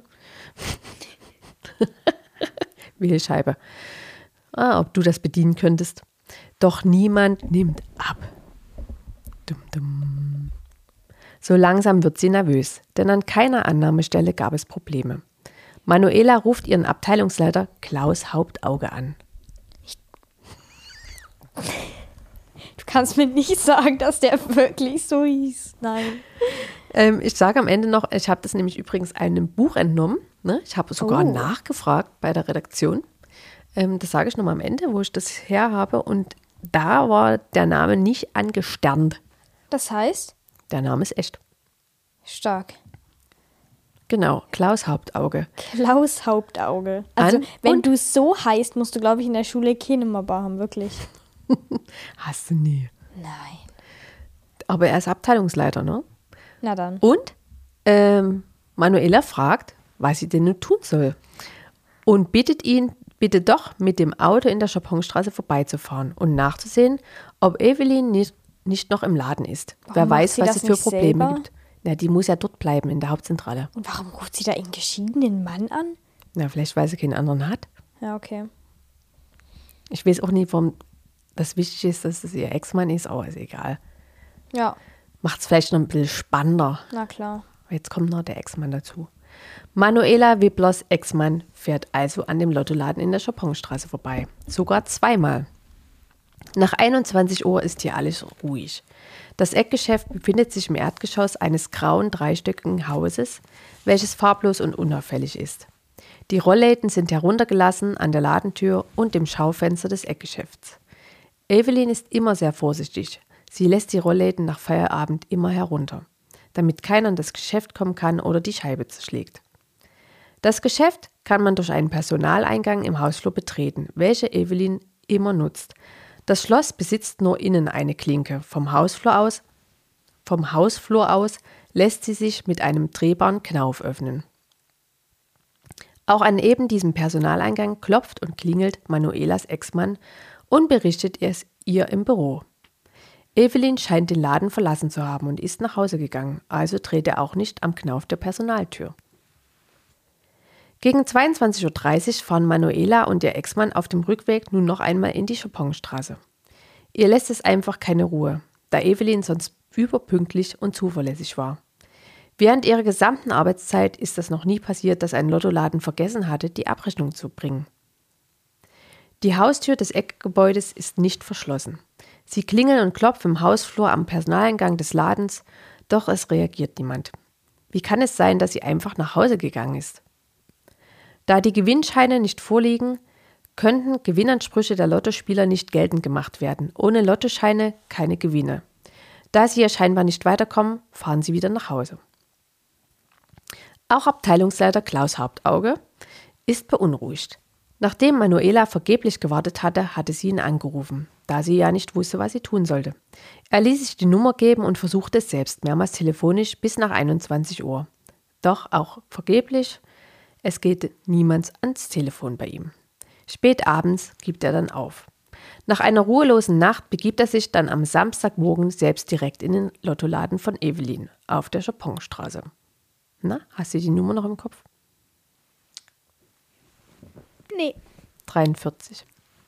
Wählscheibe. Ah, ob du das bedienen könntest. Doch niemand nimmt ab. Dum, dum. So langsam wird sie nervös, denn an keiner Annahmestelle gab es Probleme. Manuela ruft ihren Abteilungsleiter Klaus Hauptauge an. Du kannst mir nicht sagen, dass der wirklich so hieß. Nein. Ähm, ich sage am Ende noch, ich habe das nämlich übrigens einem Buch entnommen. Ne? Ich habe sogar Oh. nachgefragt bei der Redaktion. Ähm, das sage ich nochmal am Ende, wo ich das her habe. Und da war der Name nicht angesternt. Das heißt? Der Name ist echt. Stark. Genau, Klaus Hauptauge. Klaus Hauptauge. Also, An- wenn und- du so heißt, musst du, glaube ich, in der Schule keine Mama haben, wirklich. Hast du nie. Nein. Aber er ist Abteilungsleiter, ne? Na dann. Und ähm, Manuela fragt, was sie denn nun tun soll. Und bittet ihn, bitte doch mit dem Auto in der Chopinstraße vorbeizufahren und nachzusehen, ob Evelyn nicht, nicht noch im Laden ist. Warum Wer macht weiß, sie was das es für nicht Probleme selber? gibt. Na, die muss ja dort bleiben, in der Hauptzentrale. Und warum ruft sie da einen geschiedenen Mann an? Na, vielleicht, weil sie keinen anderen hat. Ja, okay. Ich weiß auch nicht, warum das wichtig ist, dass es ihr Ex-Mann ist, aber ist egal. Ja, Macht es vielleicht noch ein bisschen spannender. na klar. Jetzt kommt noch der Ex-Mann dazu. Manuela Wibblers Ex-Mann fährt also an dem Lottoladen in der Chopinstraße vorbei. Sogar zweimal. Nach einundzwanzig Uhr ist hier alles ruhig. Das Eckgeschäft befindet sich im Erdgeschoss eines grauen, dreistöckigen Hauses, welches farblos und unauffällig ist. Die Rollläden sind heruntergelassen an der Ladentür und dem Schaufenster des Eckgeschäfts. Evelyn ist immer sehr vorsichtig. Sie lässt die Rollläden nach Feierabend immer herunter, damit keiner in das Geschäft kommen kann oder die Scheibe zerschlägt. Das Geschäft kann man durch einen Personaleingang im Hausflur betreten, welche Evelyn immer nutzt. Das Schloss besitzt nur innen eine Klinke. Vom Hausflur aus, vom Hausflur aus lässt sie sich mit einem drehbaren Knauf öffnen. Auch an eben diesem Personaleingang klopft und klingelt Manuelas Ex-Mann und berichtet es ihr im Büro. Evelyn scheint den Laden verlassen zu haben und ist nach Hause gegangen, also dreht er auch nicht am Knauf der Personaltür. Gegen zweiundzwanzig Uhr dreißig fahren Manuela und ihr Ex-Mann auf dem Rückweg nun noch einmal in die Chopinstraße. Ihr lässt es einfach keine Ruhe, da Evelyn sonst überpünktlich und zuverlässig war. Während ihrer gesamten Arbeitszeit ist es noch nie passiert, dass ein Lottoladen vergessen hatte, die Abrechnung zu bringen. Die Haustür des Eckgebäudes ist nicht verschlossen. Sie klingeln und klopfen im Hausflur am Personaleingang des Ladens, doch es reagiert niemand. Wie kann es sein, dass sie einfach nach Hause gegangen ist? Da die Gewinnscheine nicht vorliegen, könnten Gewinnansprüche der Lottospieler nicht geltend gemacht werden. Ohne Lottoscheine keine Gewinne. Da sie ja scheinbar nicht weiterkommen, fahren sie wieder nach Hause. Auch Abteilungsleiter Klaus Hauptauge ist beunruhigt. Nachdem Manuela vergeblich gewartet hatte, hatte sie ihn angerufen. da sie ja nicht wusste, was sie tun sollte. Er ließ sich die Nummer geben und versuchte es selbst, mehrmals telefonisch bis nach einundzwanzig Uhr. Doch auch vergeblich, es geht niemand ans Telefon bei ihm. Spät abends gibt er dann auf. Nach einer ruhelosen Nacht begibt er sich dann am Samstagmorgen selbst direkt in den Lottoladen von Evelyn auf der Chaponstraße. Na, hast du die Nummer noch im Kopf? Nee. dreiundvierzig.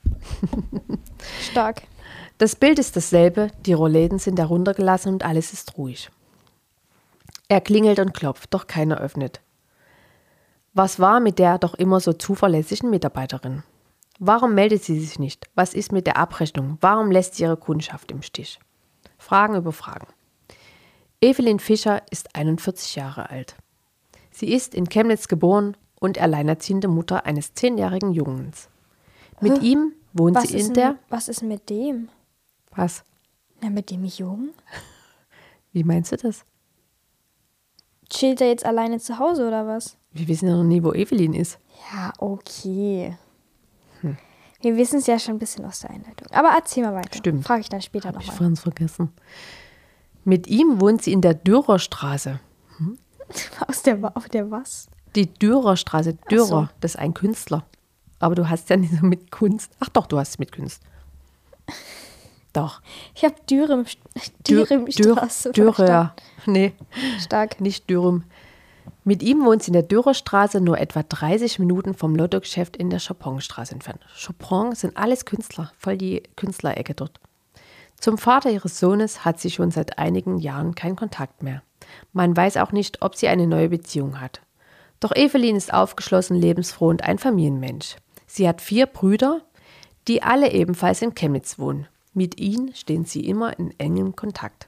Stark. Das Bild ist dasselbe, die Rollläden sind heruntergelassen und alles ist ruhig. Er klingelt und klopft, doch keiner öffnet. Was war mit der doch immer so zuverlässigen Mitarbeiterin? Warum meldet sie sich nicht? Was ist mit der Abrechnung? Warum lässt sie ihre Kundschaft im Stich? Fragen über Fragen. Evelyn Fischer ist einundvierzig Jahre alt. Sie ist in Chemnitz geboren und alleinerziehende Mutter eines zehnjährigen Jungens. Mit Huh? ihm wohnt Was sie ist in denn, der... Was ist mit dem? Was? Na, mit dem Jungen? Wie meinst du das? Chillt er jetzt alleine zu Hause oder was? Wir wissen ja noch nie, wo Evelyn ist. Ja, okay. Hm. Wir wissen es ja schon ein bisschen aus der Einleitung. Aber erzähl mal weiter. Stimmt. Frage ich dann später Hab ich nochmal. vorhin vergessen. Mit ihm wohnt sie in der Dürerstraße. Aus der, auf der was? Die Dürerstraße. Dürer, Ach so. das ist ein Künstler. Aber du hast ja nicht so mit Kunst. Ach doch, du hast es mit Kunst. Doch. Ich habe Dürüm, Dür- Dürümstraße. Dür- Dürer. verstanden. Nee, Stark. nicht Dürüm. Mit ihm wohnt sie in der Dürerstraße, nur etwa dreißig Minuten vom Lottogeschäft in der Chaponstraße entfernt. Chopin sind alles Künstler, voll die Künstlerecke dort. Zum Vater ihres Sohnes hat sie schon seit einigen Jahren keinen Kontakt mehr. Man weiß auch nicht, ob sie eine neue Beziehung hat. Doch Evelyn ist aufgeschlossen, lebensfroh und ein Familienmensch. Sie hat vier Brüder, die alle ebenfalls in Chemnitz wohnen. Mit ihnen stehen sie immer in engem Kontakt.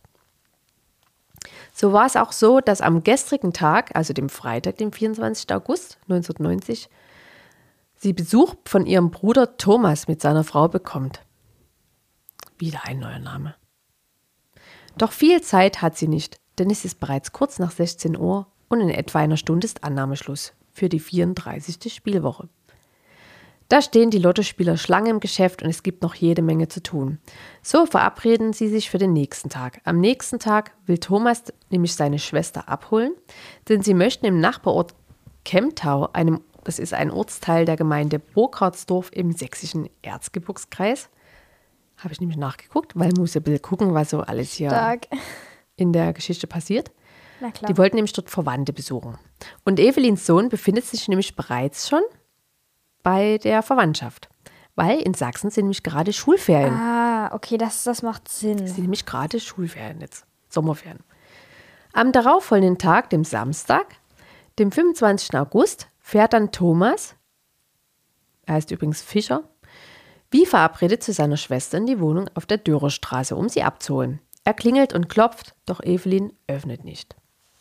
So war es auch so, dass am gestrigen Tag, also dem Freitag, dem vierundzwanzigsten August neunzehnhundertneunzig, sie Besuch von ihrem Bruder Thomas mit seiner Frau bekommt. Wieder ein neuer Name. Doch viel Zeit hat sie nicht, denn es ist bereits kurz nach sechzehn Uhr und in etwa einer Stunde ist Annahmeschluss für die vierunddreißigste Spielwoche. Da stehen die Lottospieler Schlange im Geschäft und es gibt noch jede Menge zu tun. So verabreden sie sich für den nächsten Tag. Am nächsten Tag will Thomas nämlich seine Schwester abholen, denn sie möchten im Nachbarort Kemptau, einem, das ist ein Ortsteil der Gemeinde Burkhardsdorf im sächsischen Erzgebirgskreis, habe ich nämlich nachgeguckt, weil man muss ja ein bisschen gucken, was so alles hier Stark. in der Geschichte passiert. Na klar. Die wollten nämlich dort Verwandte besuchen. Und Evelyns Sohn befindet sich nämlich bereits schon bei der Verwandtschaft, weil in Sachsen sind nämlich gerade Schulferien. Ah, okay, das, das macht Sinn. Es sind nämlich gerade Schulferien jetzt, Sommerferien. Am darauffolgenden Tag, dem Samstag, dem fünfundzwanzigsten August, fährt dann Thomas, er heißt übrigens Fischer, wie verabredet zu seiner Schwester in die Wohnung auf der Dürerstraße, um sie abzuholen. Er klingelt und klopft, doch Evelyn öffnet nicht.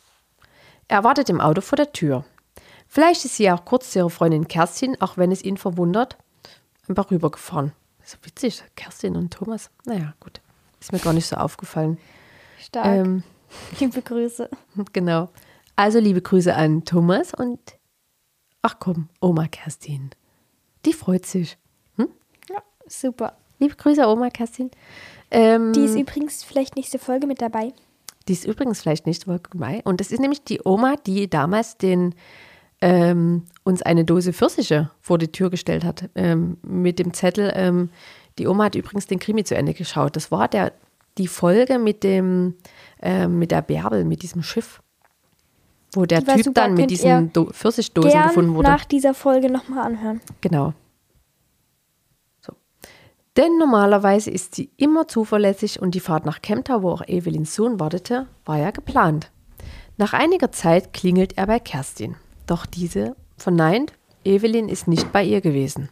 Er wartet im Auto vor der Tür. Vielleicht ist sie auch kurz zu ihrer Freundin Kerstin, auch wenn es ihn verwundert, einfach rübergefahren. So witzig, Kerstin und Thomas. Naja, gut. Ist mir gar nicht so aufgefallen. Stark. Ähm, Liebe Grüße. genau. Also liebe Grüße an Thomas und ach komm, Oma Kerstin. Die freut sich. Hm? Ja, super. Liebe Grüße, Oma Kerstin. Ähm, Die ist übrigens vielleicht nächste Folge mit dabei. Die ist übrigens vielleicht nächste Woche Mai. Und das ist nämlich die Oma, die damals den, ähm, uns eine Dose Pfirsiche vor die Tür gestellt hat. Ähm, mit dem Zettel. Ähm, die Oma hat übrigens den Krimi zu Ende geschaut. Das war der, die Folge mit, dem, ähm, mit der Bärbel, mit diesem Schiff. Wo der Die war Typ super. dann mit Könnt diesen ihr Do- Pfirsichdosen Gern gefunden wurde. nach dieser Folge nochmal anhören. Genau. So. Denn normalerweise ist sie immer zuverlässig und die Fahrt nach Kemptau, wo auch Evelyns Sohn wartete, war ja geplant. Nach einiger Zeit klingelt er bei Kerstin. Doch diese verneint, Evelyn ist nicht bei ihr gewesen.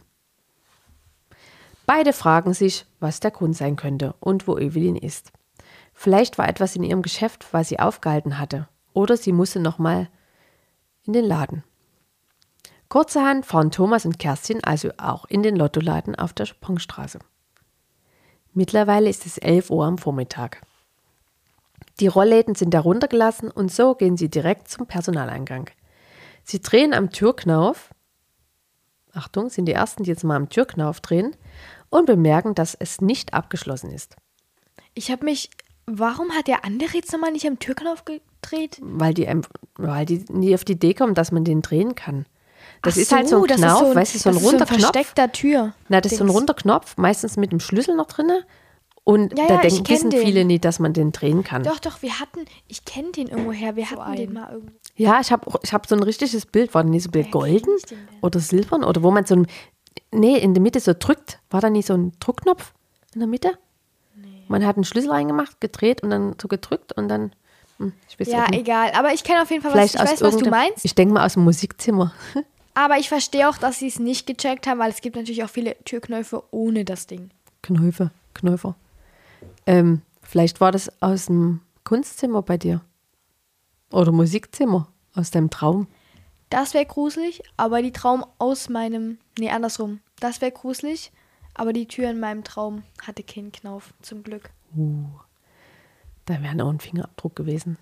Beide fragen sich, was der Grund sein könnte und wo Evelyn ist. Vielleicht war etwas in ihrem Geschäft, was sie aufgehalten hatte. Oder sie musste nochmal in den Laden. Kurzerhand fahren Thomas und Kerstin also auch in den Lottoladen auf der Chaponstraße. Mittlerweile ist es elf Uhr am Vormittag. Die Rollläden sind heruntergelassen und so gehen sie direkt zum Personaleingang. Sie drehen am Türknauf, Achtung, sind die Ersten, die jetzt mal am Türknauf drehen, und bemerken, dass es nicht abgeschlossen ist. Ich habe mich, warum hat der andere jetzt nochmal nicht am Türknopf gedreht? Weil die, weil die nie auf die Idee kommen, dass man den drehen kann. Das Ach ist halt so ein das ist Knauf, so ein, weißt du, so ein das ist runder so ein Knopf. versteckter Tür. Na, das ist so ein Dings. runder Knopf, meistens mit dem Schlüssel noch drin. Und Ja, da ja, ich denken, kenn wissen den. viele nicht, dass man den drehen kann. Doch, doch, wir hatten, ich kenne den irgendwoher, wir So hatten den einen. mal irgendwo. Ja, ich habe ich hab so ein richtiges Bild. War der nicht so ein golden kenn ich den denn? oder silbern? Oder wo man so ein, nee, in der Mitte so drückt. War da nicht so ein Druckknopf in der Mitte? Nee. Man hat einen Schlüssel reingemacht, gedreht und dann so gedrückt und dann, hm, ich weiß Ja, auch nicht. egal, aber ich kenne auf jeden Fall, was, Vielleicht ich aus weiß, was du irgendeinem- meinst. Ich denke mal aus dem Musikzimmer. Aber ich verstehe auch, dass sie es nicht gecheckt haben, weil es gibt natürlich auch viele Türknöpfe ohne das Ding. Knöpfe, Knöpfer. Ähm, vielleicht war das aus dem Kunstzimmer bei dir. Oder Musikzimmer, aus deinem Traum. Das wäre gruselig, aber die Traum aus meinem, nee, andersrum. Das wäre gruselig, aber die Tür in meinem Traum hatte keinen Knauf, zum Glück. Uh, da wäre auch ein Fingerabdruck gewesen.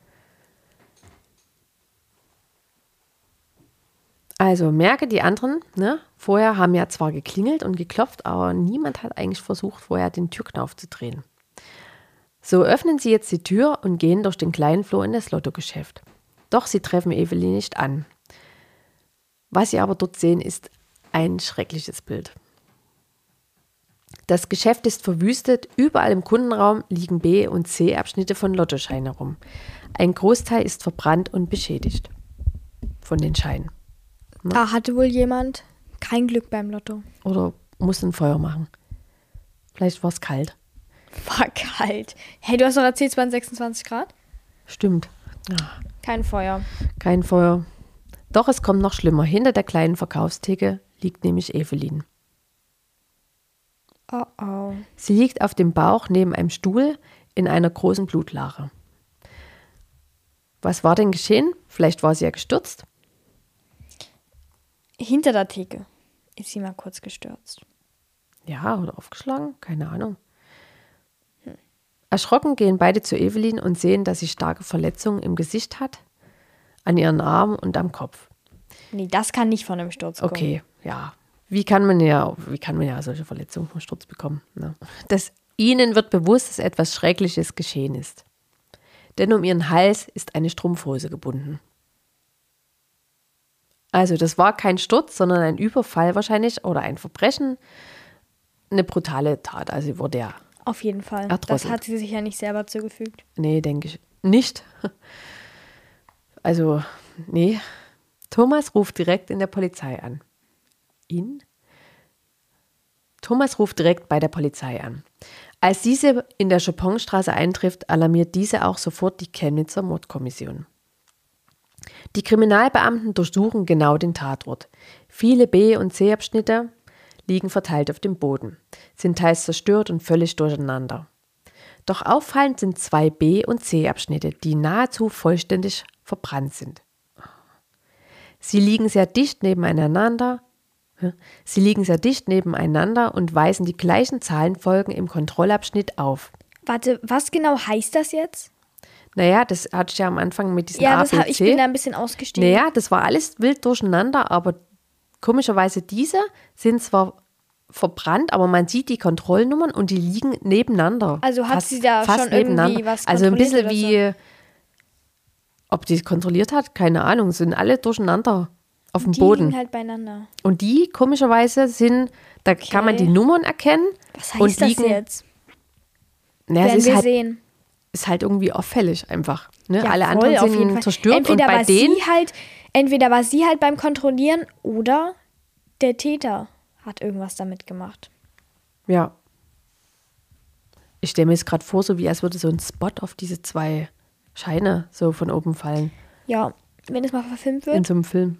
Also merke die anderen, ne? Vorher haben ja zwar geklingelt und geklopft, aber niemand hat eigentlich versucht, vorher den Türknauf zu drehen. So öffnen sie jetzt die Tür und gehen durch den kleinen Flur in das Lottogeschäft. Doch sie treffen Evelyn nicht an. Was sie aber dort sehen, ist ein schreckliches Bild. Das Geschäft ist verwüstet, überall im Kundenraum liegen B- und C-Abschnitte von Lottoscheinen herum. Ein Großteil ist verbrannt und beschädigt von den Scheinen. Da hatte wohl jemand kein Glück beim Lotto. Oder muss ein Feuer machen. Vielleicht war es kalt. War kalt. Hey, du hast doch erzählt, es waren sechsundzwanzig Grad? Stimmt. Kein Feuer. Kein Feuer. Doch es kommt noch schlimmer. Hinter der kleinen Verkaufstheke liegt nämlich Evelyn. Oh oh. Sie liegt auf dem Bauch neben einem Stuhl in einer großen Blutlache. Was war denn geschehen? Vielleicht war sie ja gestürzt. Hinter der Theke ist sie mal kurz gestürzt. Ja, oder aufgeschlagen? Keine Ahnung. Hm. Erschrocken gehen beide zu Evelyn und sehen, dass sie starke Verletzungen im Gesicht hat, an ihren Armen und am Kopf. Nee, das kann nicht von einem Sturz kommen. Okay, ja. Wie kann man ja, wie kann man ja solche Verletzungen vom Sturz bekommen? Ne? Das, ihnen wird bewusst, dass etwas Schreckliches geschehen ist. Denn um ihren Hals ist eine Strumpfhose gebunden. Also das war kein Sturz, sondern ein Überfall wahrscheinlich oder ein Verbrechen. Eine brutale Tat. Also sie wurde ja, Auf jeden Fall. Erdrosselt. Das hat sie sich ja nicht selber zugefügt. nee, denke ich nicht. Also, nee. Thomas ruft direkt in der Polizei an. Ihn? Thomas ruft direkt bei der Polizei an. Als diese in der Chopinstraße eintrifft, alarmiert diese auch sofort die Chemnitzer Mordkommission. Die Kriminalbeamten durchsuchen genau den Tatort. Viele B- und C-Abschnitte liegen verteilt auf dem Boden, sind teils zerstört und völlig durcheinander. Doch auffallend sind zwei B- und C-Abschnitte, die nahezu vollständig verbrannt sind. Sie liegen sehr dicht nebeneinander. Sie liegen sehr dicht nebeneinander und weisen die gleichen Zahlenfolgen im Kontrollabschnitt auf. Warte, was genau heißt das jetzt? Naja, das hatte ich ja am Anfang mit diesen Ja, A, das B, hab, ich C. bin da ein bisschen ausgestiegen. Naja, das war alles wild durcheinander, aber komischerweise diese sind zwar verbrannt, aber man sieht die Kontrollnummern und die liegen nebeneinander. Also hat fast, sie da fast schon irgendwie nebeneinander. was Also ein bisschen kontrolliert wie, ob die es kontrolliert hat, keine Ahnung, sind alle durcheinander auf dem Die Boden. liegen halt beieinander. Und die komischerweise sind, da kann man die Nummern erkennen. Was heißt und das liegen, jetzt? Naja, es Werden ist wir halt, sehen. ist halt irgendwie auffällig einfach. Ne? Ja, Alle voll, auf anderen jeden sind Fall. zerstört Entweder und bei war denen, sie halt, entweder war sie halt beim Kontrollieren oder der Täter hat irgendwas damit gemacht. ja. Ich stelle mir jetzt gerade vor, so wie als würde so ein Spot auf diese zwei Scheine so von oben fallen Ja, wenn es mal verfilmt in wird. so einem Film.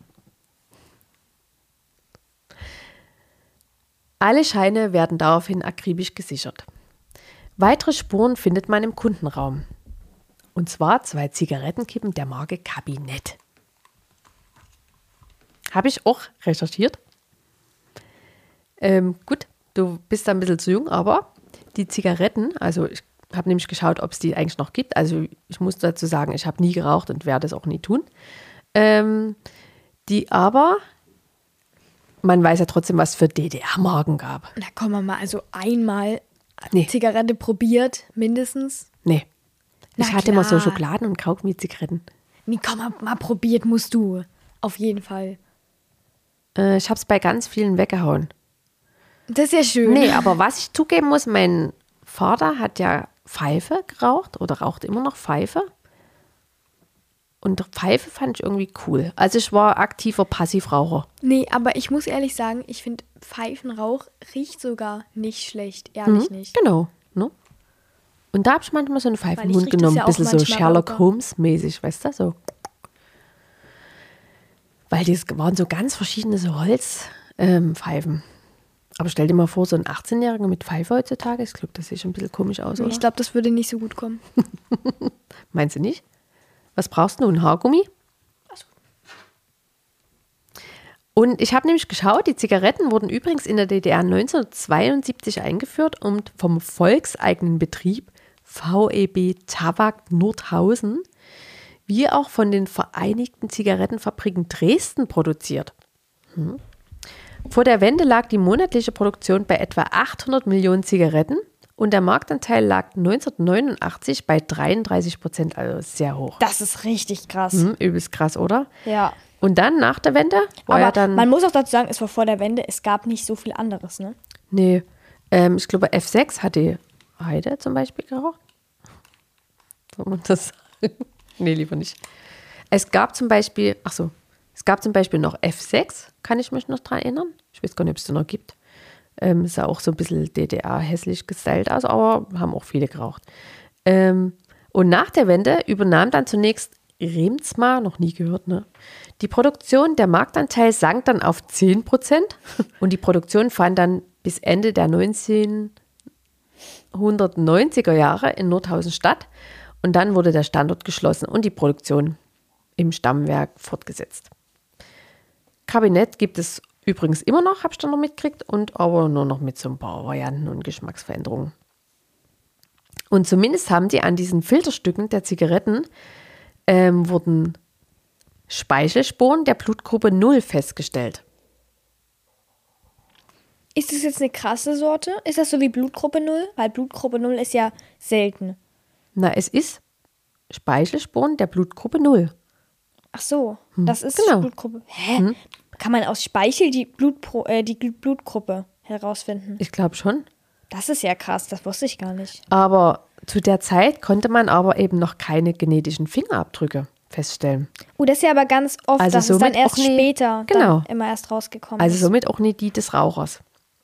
Alle Scheine werden daraufhin akribisch gesichert. Weitere Spuren findet man im Kundenraum. Und zwar zwei Zigarettenkippen der Marke Kabinett. Habe ich auch recherchiert. Ähm, gut, du bist da ein bisschen zu jung, aber die Zigaretten, also ich habe nämlich geschaut, ob es die eigentlich noch gibt. Also ich muss dazu sagen, ich habe nie geraucht und werde es auch nie tun. Ähm, die aber man weiß ja trotzdem, was es für D D R-Marken gab. Na komm mal, also einmal Nee. Zigarette probiert, mindestens. Nee. Na Ich hatte immer so klar. Schokoladen- und Kaugummi-Zigaretten. Nee, komm mal, mal probiert musst du. Auf jeden Fall. Äh, ich habe es bei ganz vielen weggehauen. Das ist ja schön. Nee, aber was ich zugeben muss, mein Vater hat ja Pfeife geraucht oder raucht immer noch Pfeife. Und Pfeife fand ich irgendwie cool. Also ich war aktiver Passivraucher. Nee, aber ich muss ehrlich sagen, ich finde Pfeifenrauch riecht sogar nicht schlecht. Ehrlich nicht. Genau. Ne? Und da habe ich manchmal so eine Pfeife Weil im ich Mund riech das genommen, ja ein auch bisschen so manchmal Sherlock rauche. Holmes-mäßig, weißt du, so. Weil das waren so ganz verschiedene so Holzpfeifen. Ähm, Pfeifen. Aber stell dir mal vor, so ein achtzehnjähriger mit Pfeife heutzutage, ich glaube, das sieht schon ein bisschen komisch aus, oder? Ich glaube, das würde nicht so gut kommen. Meinst du nicht? Was brauchst du? Ein Haargummi? Und ich habe nämlich geschaut, die Zigaretten wurden übrigens in der D D R neunzehnhundertzweiundsiebzig eingeführt und vom volkseigenen Betrieb V E B Tabak Nordhausen, wie auch von den Vereinigten Zigarettenfabriken Dresden produziert. Hm. Vor der Wende lag die monatliche Produktion bei etwa achthundert Millionen Zigaretten und der Marktanteil lag neunzehnhundertneunundachtzig bei dreiunddreißig Prozent, also sehr hoch. Das ist richtig krass. Hm, übelst krass, oder? Ja. Und dann nach der Wende war Aber ja dann. man muss auch dazu sagen, es war vor der Wende, es gab nicht so viel anderes, ne? Nee, ähm, ich glaube, F sechs hat die Heide zum Beispiel geraucht. Soll man das sagen? Nee, lieber nicht. Es gab zum Beispiel, ach so, es gab zum Beispiel noch F sechs, kann ich mich noch dran erinnern. Ich weiß gar nicht, ob es die noch gibt. Ähm, sah auch so ein bisschen D D R-hässlich gestylt aus, aber haben auch viele geraucht. Ähm, und nach der Wende übernahm dann zunächst Remsmar, noch nie gehört, ne? Die Produktion, der Marktanteil sank dann auf zehn Prozent und die Produktion fand dann bis Ende der neunzehnhundertneunziger Jahre in Nordhausen statt und dann wurde der Standort geschlossen und die Produktion im Stammwerk fortgesetzt. Kabinett gibt es übrigens immer noch, habe ich dann noch mitgekriegt, und aber nur noch mit so ein paar Varianten und Geschmacksveränderungen. Und zumindest haben die an diesen Filterstücken der Zigaretten ähm, wurden Speichelsporen der Blutgruppe null festgestellt. Ist das jetzt eine krasse Sorte? Ist das so wie Blutgruppe null? Weil Blutgruppe null ist ja selten. Na, es ist Speichelsporen der Blutgruppe null. Ach so, das ist genau. Blutgruppe. Hä? Kann man aus Speichel die, Blutpro äh, die Gl- Blutgruppe herausfinden? Ich glaube schon. Das ist ja krass, das wusste ich gar nicht. Aber zu der Zeit konnte man aber eben noch keine genetischen Fingerabdrücke feststellen. Oh, das ist ja aber ganz oft, Also das ist dann somit erst auch nie- später genau. dann immer erst rausgekommen Also ist. somit auch nicht die des Rauchers.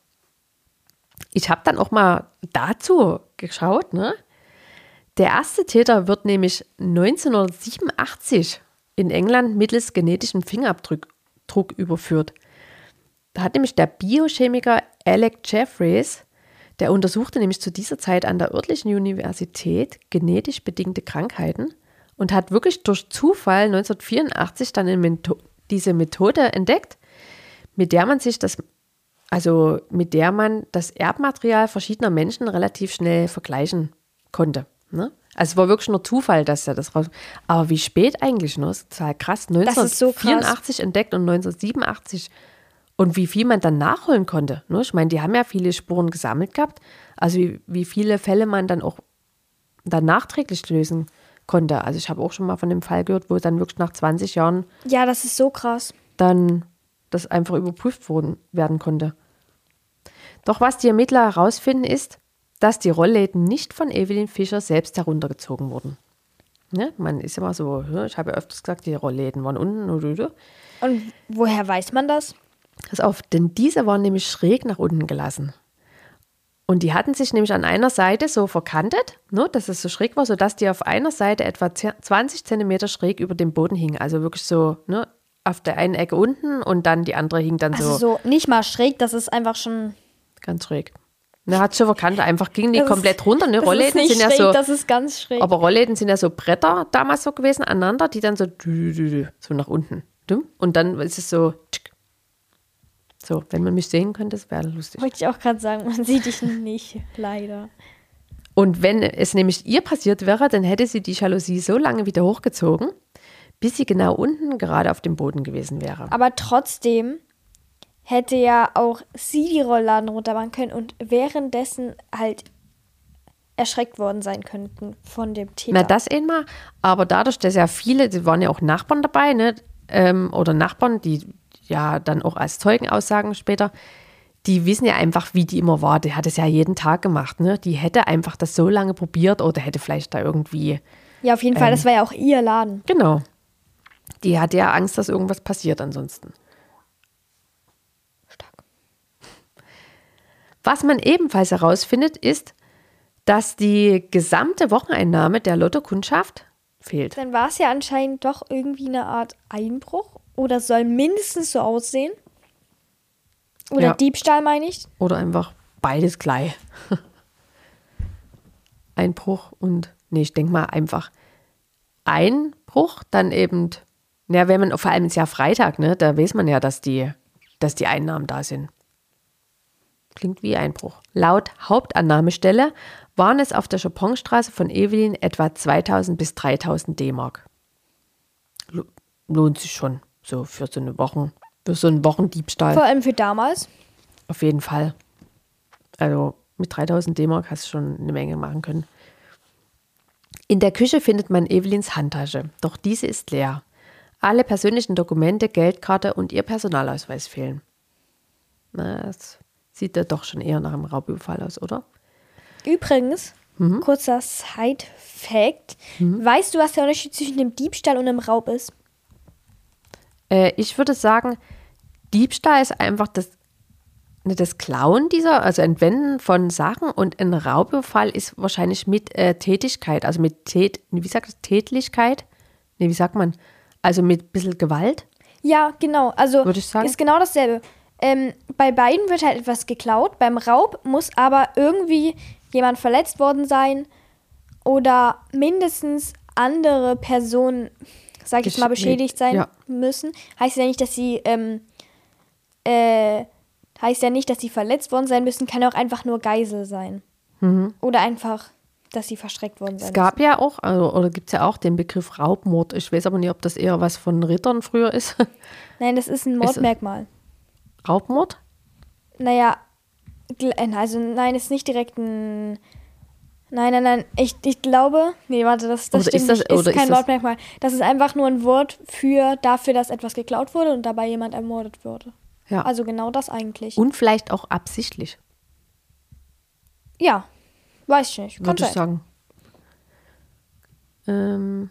Ich habe dann auch mal dazu geschaut, ne? Der erste Täter wird nämlich neunzehnhundertsiebenundachtzig in England mittels genetischem Fingerabdruck Druck überführt. Da hat nämlich der Biochemiker Alec Jeffreys, der untersuchte nämlich zu dieser Zeit an der örtlichen Universität genetisch bedingte Krankheiten und hat wirklich durch Zufall neunzehnhundertvierundachtzig dann eine Metho- diese Methode entdeckt, mit der man sich das, also mit der man das Erbmaterial verschiedener Menschen relativ schnell vergleichen konnte. Ne? Also es war wirklich nur Zufall, dass er das raus. Aber wie spät eigentlich, ne? Das ist total krass. Das ist so krass. neunzehnhundertvierundachtzig entdeckt und neunzehnhundertsiebenundachtzig. Und wie viel man dann nachholen konnte. Ne? Ich meine, die haben ja viele Spuren gesammelt gehabt. Also wie, wie viele Fälle man dann auch dann nachträglich lösen konnte. Also ich habe auch schon mal von dem Fall gehört, wo dann wirklich nach zwanzig Jahren Ja, das ist so krass. dann das einfach überprüft worden, werden konnte. Doch was die Ermittler herausfinden ist, dass die Rollläden nicht von Evelyn Fischer selbst heruntergezogen wurden. Ne? Man ist immer so, ich habe ja öfters gesagt, die Rollläden waren unten. Oder Und woher weiß man das? Pass auf, denn diese waren nämlich schräg nach unten gelassen. Und die hatten sich nämlich an einer Seite so verkantet, ne, dass es so schräg war, sodass die auf einer Seite etwa zwanzig Zentimeter schräg über dem Boden hingen. Also wirklich so, ne, auf der einen Ecke unten und dann die andere hing dann Also so, so nicht mal schräg, das ist einfach schon. ganz schräg. Ne, hat schon verkannt, einfach ging die Das komplett ist, runter. Ne? Das Rollläden ist nicht sind schräg, ja so, das ist ganz schräg. aber Rollläden sind ja so Bretter damals so gewesen, aneinander, die dann so, so nach unten. Und dann ist es so, so, wenn man mich sehen könnte, das wäre lustig. Wollte ich auch gerade sagen, man sieht dich nicht, leider. Und wenn es nämlich ihr passiert wäre, dann hätte sie die Jalousie so lange wieder hochgezogen, bis sie genau unten gerade auf dem Boden gewesen wäre. Aber trotzdem, hätte ja auch sie die Rollladen runtermachen können und währenddessen halt erschreckt worden sein könnten von dem Täter. Na, das einmal. Aber dadurch, dass ja viele, die waren ja auch Nachbarn dabei, ne? Ähm, oder Nachbarn, die ja dann auch als Zeugen aussagen später, die wissen ja einfach, wie die immer war. Die hat es ja jeden Tag gemacht. Ne? Die hätte einfach das so lange probiert oder hätte vielleicht da irgendwie... Ja, auf jeden Fall, ähm, das war ja auch ihr Laden. Genau. Die hatte ja Angst, dass irgendwas passiert ansonsten. Stark. Was man ebenfalls herausfindet, ist, dass die gesamte Wocheneinnahme der Lottokundschaft fehlt. Dann war es ja anscheinend doch irgendwie eine Art Einbruch oder soll mindestens so aussehen. Oder Ja. Diebstahl, meine ich. Oder einfach beides gleich. Einbruch und, nee, ich denke mal einfach Einbruch, dann eben, ja, wenn man, vor allem ist ja Freitag, ne, da weiß man ja, dass die, dass die Einnahmen da sind. Klingt wie Einbruch. Laut Hauptannahmestelle waren es auf der Chopinstraße von Evelyn etwa zweitausend bis dreitausend D-Mark. Lohnt sich schon, so für so eine Wochen, für so einen Wochendiebstahl. Vor allem für damals. Auf jeden Fall. Also mit dreitausend D-Mark hast du schon eine Menge machen können. In der Küche findet man Evelyns Handtasche, doch diese ist leer. Alle persönlichen Dokumente, Geldkarte und ihr Personalausweis fehlen. Na, das sieht ja doch schon eher nach einem Raubüberfall aus, oder? Übrigens, mhm. kurzer Side-Fact. Mhm. Weißt du, was der Unterschied zwischen dem Diebstahl und dem Raub ist? Äh, ich würde sagen, Diebstahl ist einfach das, das Klauen dieser, also Entwenden von Sachen, und ein Raubüberfall ist wahrscheinlich mit äh, Tätigkeit, also mit Tät, wie sagt das, Tätlichkeit? Nee, wie sagt man? Also mit ein bisschen Gewalt? Ja, genau. Also würde ich sagen. Ist genau dasselbe. Ähm, bei beiden wird halt etwas geklaut. Beim Raub muss aber irgendwie jemand verletzt worden sein oder mindestens andere Personen, sag ich jetzt mal, beschädigt sein ja. müssen. Heißt ja nicht, dass sie ähm, äh, heißt ja nicht, dass sie verletzt worden sein müssen. Kann auch einfach nur Geisel sein. Mhm. Oder einfach, dass sie verschreckt worden sein Es gab müssen. ja auch, also, oder gibt es ja auch den Begriff Raubmord. Ich weiß aber nicht, ob das eher was von Rittern früher ist. Nein, das ist ein Mordmerkmal. Raubmord? Naja, also nein, ist nicht direkt ein... Nein, nein, nein, ich, ich glaube... Nee, warte, das, das stimmt ist das, nicht. Ist oder kein ist das, Mordmerkmal. Das ist einfach nur ein Wort für dafür, dass etwas geklaut wurde und dabei jemand ermordet wurde. Ja. Also genau das eigentlich. Und vielleicht auch absichtlich. Ja, weiß ich nicht. Würde ich sagen. Ähm...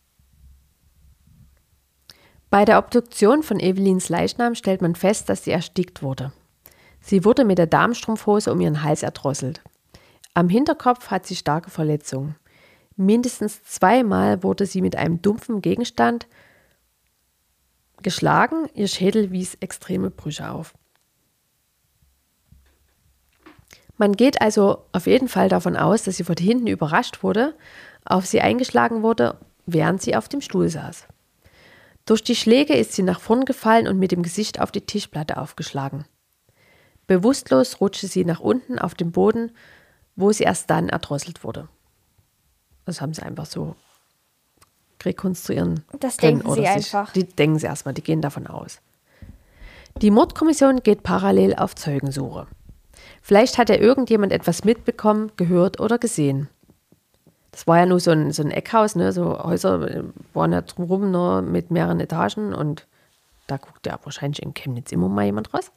Bei der Obduktion von Evelyns Leichnam stellt man fest, dass sie erstickt wurde. Sie wurde mit der Damenstrumpfhose um ihren Hals erdrosselt. Am Hinterkopf hat sie starke Verletzungen. Mindestens zweimal wurde sie mit einem dumpfen Gegenstand geschlagen. Ihr Schädel wies extreme Brüche auf. Man geht also auf jeden Fall davon aus, dass sie von hinten überrascht wurde, auf sie eingeschlagen wurde, während sie auf dem Stuhl saß. Durch die Schläge ist sie nach vorn gefallen und mit dem Gesicht auf die Tischplatte aufgeschlagen. Bewusstlos rutschte sie nach unten auf den Boden, wo sie erst dann erdrosselt wurde. Das haben sie einfach so rekonstruieren Das können. denken sie sich, einfach. Die denken sie erstmal, die gehen davon aus. Die Mordkommission geht parallel auf Zeugensuche. Vielleicht hat ja irgendjemand etwas mitbekommen, gehört oder gesehen. Das war ja nur so ein, so ein Eckhaus, ne? So Häuser waren ja drumherum nur mit mehreren Etagen und da guckt ja wahrscheinlich in Chemnitz immer mal jemand raus.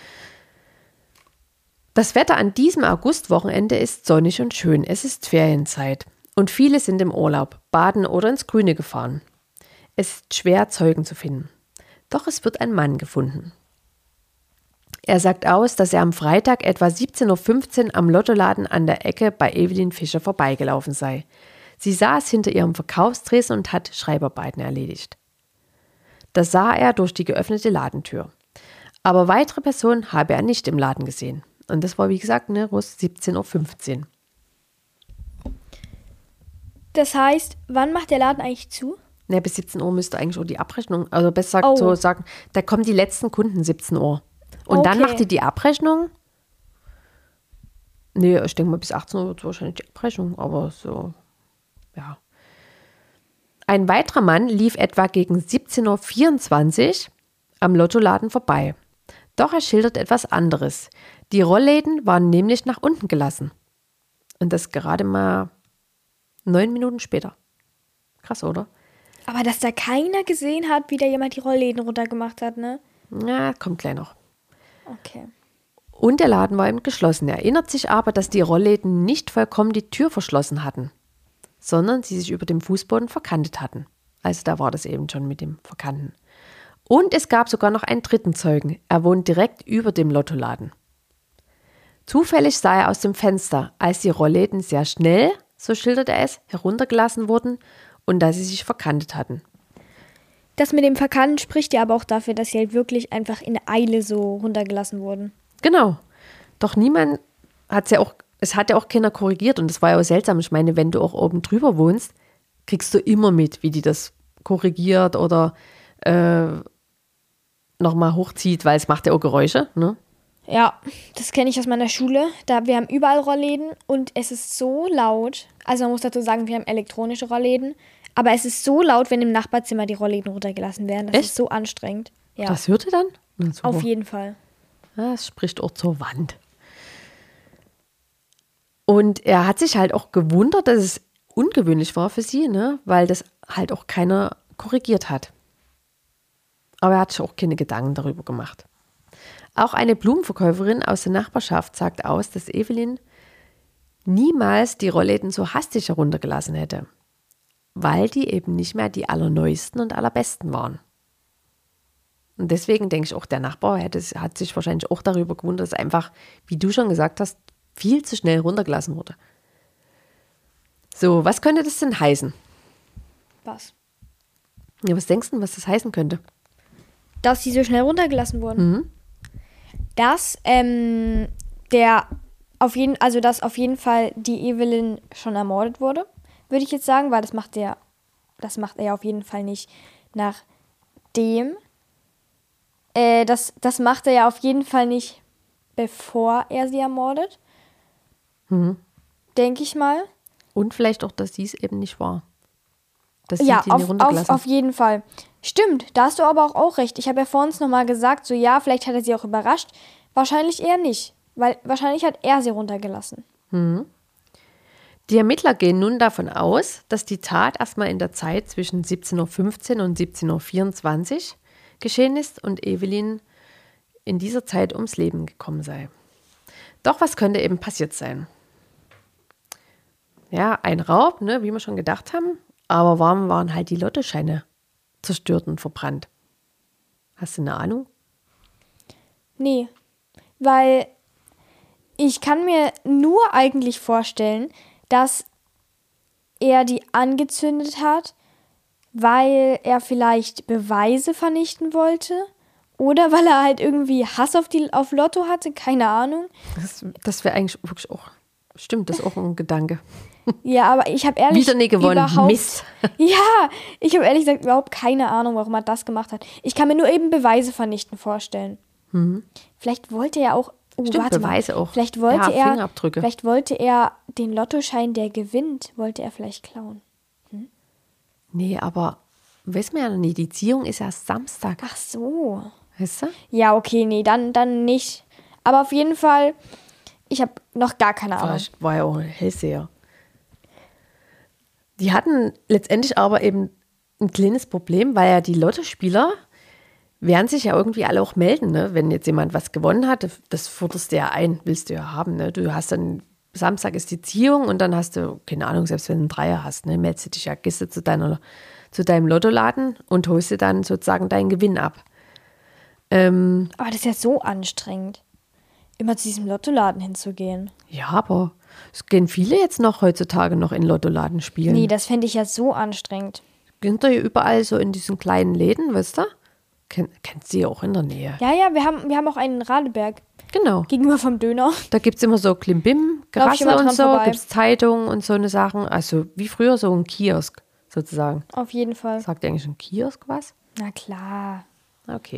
Das Wetter an diesem Augustwochenende ist sonnig und schön. Es ist Ferienzeit und viele sind im Urlaub, baden oder ins Grüne gefahren. Es ist schwer, Zeugen zu finden. Doch es wird ein Mann gefunden. Er sagt aus, dass er am Freitag etwa siebzehn Uhr fünfzehn am Lottoladen an der Ecke bei Evelyn Fischer vorbeigelaufen sei. Sie saß hinter ihrem Verkaufstresen und hat Schreibarbeiten erledigt. Das sah er durch die geöffnete Ladentür. Aber weitere Personen habe er nicht im Laden gesehen. Und das war, wie gesagt, ne, Russ, siebzehn Uhr fünfzehn. Das heißt, wann macht der Laden eigentlich zu? Ne, bis siebzehn Uhr müsste eigentlich auch die Abrechnung, also besser Oh. so sagen, da kommen die letzten Kunden siebzehn Uhr. Und Okay. dann macht die die Abrechnung. Nee, ich denke mal, bis achtzehn Uhr wird wahrscheinlich die Abrechnung, aber so, ja. Ein weiterer Mann lief etwa gegen siebzehn Uhr vierundzwanzig am Lottoladen vorbei. Doch er schildert etwas anderes. Die Rollläden waren nämlich nach unten gelassen. Und das gerade mal neun Minuten später. Krass, oder? Aber dass da keiner gesehen hat, wie da jemand die Rollläden runtergemacht hat, ne? Ja, kommt gleich noch. Okay. Und der Laden war eben geschlossen. Er erinnert sich aber, dass die Rollläden nicht vollkommen die Tür verschlossen hatten, sondern sie sich über dem Fußboden verkantet hatten. Also da war das eben schon mit dem Verkanten. Und es gab sogar noch einen dritten Zeugen. Er wohnt direkt über dem Lottoladen. Zufällig sah er aus dem Fenster, als die Rollläden sehr schnell, so schildert er es, heruntergelassen wurden und dass sie sich verkantet hatten. Das mit dem Verkanten spricht ja aber auch dafür, dass sie halt wirklich einfach in Eile so runtergelassen wurden. Genau. Doch niemand hat es ja auch, es hat ja auch keiner korrigiert und das war ja auch seltsam. Ich meine, wenn du auch oben drüber wohnst, kriegst du immer mit, wie die das korrigiert oder äh, nochmal hochzieht, weil es macht ja auch Geräusche, ne? Ja, das kenne ich aus meiner Schule. Da, wir haben überall Rollläden und es ist so laut. Also man muss dazu sagen, wir haben elektronische Rollläden. Aber es ist so laut, wenn im Nachbarzimmer die Rollläden runtergelassen werden. Das Echt? ist so anstrengend. Ja, Das hört ihr dann? Na, super. auf jeden Fall. Ja, das spricht auch zur Wand. Und er hat sich halt auch gewundert, dass es ungewöhnlich war für sie, ne? Weil das halt auch keiner korrigiert hat. Aber er hat sich auch keine Gedanken darüber gemacht. Auch eine Blumenverkäuferin aus der Nachbarschaft sagt aus, dass Evelyn niemals die Rollläden so hastig heruntergelassen hätte, weil die eben nicht mehr die allerneuesten und allerbesten waren. Und deswegen denke ich auch, der Nachbar hätte, hat sich wahrscheinlich auch darüber gewundert, dass einfach, wie du schon gesagt hast, viel zu schnell runtergelassen wurde. So, was könnte das denn heißen? Was? Ja, was denkst du, was das heißen könnte? Dass sie so schnell runtergelassen wurden. Mhm. Dass ähm, der auf jeden, also dass auf jeden Fall die Evelyn schon ermordet wurde, würde ich jetzt sagen, weil das macht der, das macht er auf jeden Fall nicht nachdem. Äh, das, das macht er ja auf jeden Fall nicht, bevor er sie ermordet. Mhm. Denke ich mal. Und vielleicht auch, dass sie es eben nicht war. Dass sie Ja, die auf, nicht auf, runtergelassen auf jeden Fall. Stimmt, da hast du aber auch, auch recht. Ich habe ja vorhin nochmal gesagt, so ja, vielleicht hat er sie auch überrascht. Wahrscheinlich eher nicht, weil wahrscheinlich hat er sie runtergelassen. Die Ermittler gehen nun davon aus, dass die Tat erstmal in der Zeit zwischen siebzehn Uhr fünfzehn und siebzehn Uhr vierundzwanzig geschehen ist und Evelyn in dieser Zeit ums Leben gekommen sei. Doch was könnte eben passiert sein? Ja, ein Raub, ne, wie wir schon gedacht haben, aber warum waren halt die Lottoscheine zerstört und verbrannt? Hast du eine Ahnung? Nee, weil ich kann mir nur eigentlich vorstellen, dass er die angezündet hat, weil er vielleicht Beweise vernichten wollte oder weil er halt irgendwie Hass auf, die, auf Lotto hatte, keine Ahnung. Das, das wäre eigentlich wirklich auch, stimmt, das ist auch ein Gedanke. Ja, aber ich habe ehrlich Wieder nie gewonnen, überhaupt, Mist. Ja, ich habe ehrlich gesagt überhaupt keine Ahnung, warum er das gemacht hat. Ich kann mir nur eben Beweise vernichten vorstellen. Mhm. Vielleicht wollte er auch, oh, Stimmt, warte Beweise mal. auch. Vielleicht wollte Ja, er, Fingerabdrücke. vielleicht wollte er den Lottoschein, der gewinnt, wollte er vielleicht klauen. Nee, aber wissen wir ja noch nie, die Ziehung ist ja Samstag. Ach so. Weißt du? Ja, okay, nee, dann, dann nicht. Aber auf jeden Fall, ich habe noch gar keine Ahnung. Vielleicht war ja auch ein Hellseher. Die hatten letztendlich aber eben ein kleines Problem, weil ja die Lottospieler werden sich ja irgendwie alle auch melden, ne? Wenn jetzt jemand was gewonnen hat, das forderst du ja ein, willst du ja haben, ne? Du hast dann, Samstag ist die Ziehung und dann hast du, keine Ahnung, selbst wenn du einen Dreier hast, ne, meldest du dich ja, gehst du zu, deiner, zu deinem Lottoladen und holst dir dann sozusagen deinen Gewinn ab. Ähm, Aber das ist ja so anstrengend, immer zu diesem Lottoladen hinzugehen. ja, aber es gehen viele jetzt noch heutzutage noch in Lottoladen spielen. Nee, das fände ich ja so anstrengend. Sind da hier überall so in diesen kleinen Läden, weißt du? Ken, kennst du ja auch in der Nähe. Ja, ja, wir haben, wir haben auch einen in Radeberg Genau. gegenüber vom Döner. Da gibt es immer so Klimbim, Lauf ich Gerassel immer und dran so, vorbei. gibt es Zeitungen und so eine Sachen. Also wie früher so ein Kiosk sozusagen. Auf jeden Fall. Sagt ihr eigentlich ein Kiosk was? Na klar. Okay.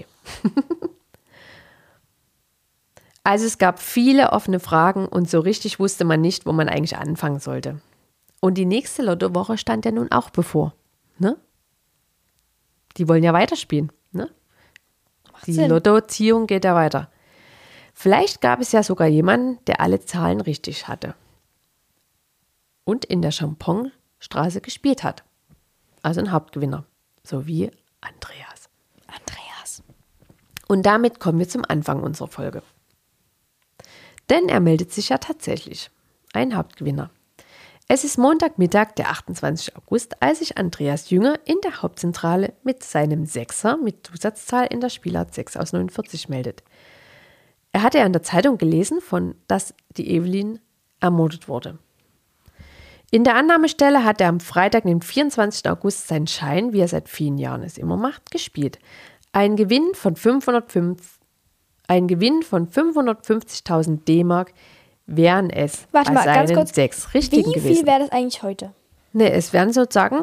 Also es gab viele offene Fragen und so richtig wusste man nicht, wo man eigentlich anfangen sollte. Und die nächste Lottowoche stand ja nun auch bevor. Ne? Die wollen ja weiterspielen. Ne? Die Sinn. Lottoziehung geht ja weiter. Vielleicht gab es ja sogar jemanden, der alle Zahlen richtig hatte und in der Champonstraße gespielt hat. Also ein Hauptgewinner, so wie Andreas. Andreas. Und damit kommen wir zum Anfang unserer Folge. Denn er meldet sich ja tatsächlich, ein Hauptgewinner. Es ist Montagmittag, der achtundzwanzigste August, als sich Andreas Jünger in der Hauptzentrale mit seinem Sechser mit Zusatzzahl in der Spielart sechs aus neunundvierzig meldet. Er hatte ja in der Zeitung gelesen, von, dass die Evelyn ermordet wurde. In der Annahmestelle hat er am Freitag, den vierundzwanzigsten August, seinen Schein, wie er seit vielen Jahren es immer macht, gespielt. Ein Gewinn von fünfhundertfünf, ein Gewinn von fünfhundertfünfzigtausend D-Mark wären es Warte bei mal, ganz seinen kurz. sechs Richtigen Wie gewesen. viel wäre das eigentlich heute? Ne, es wären sozusagen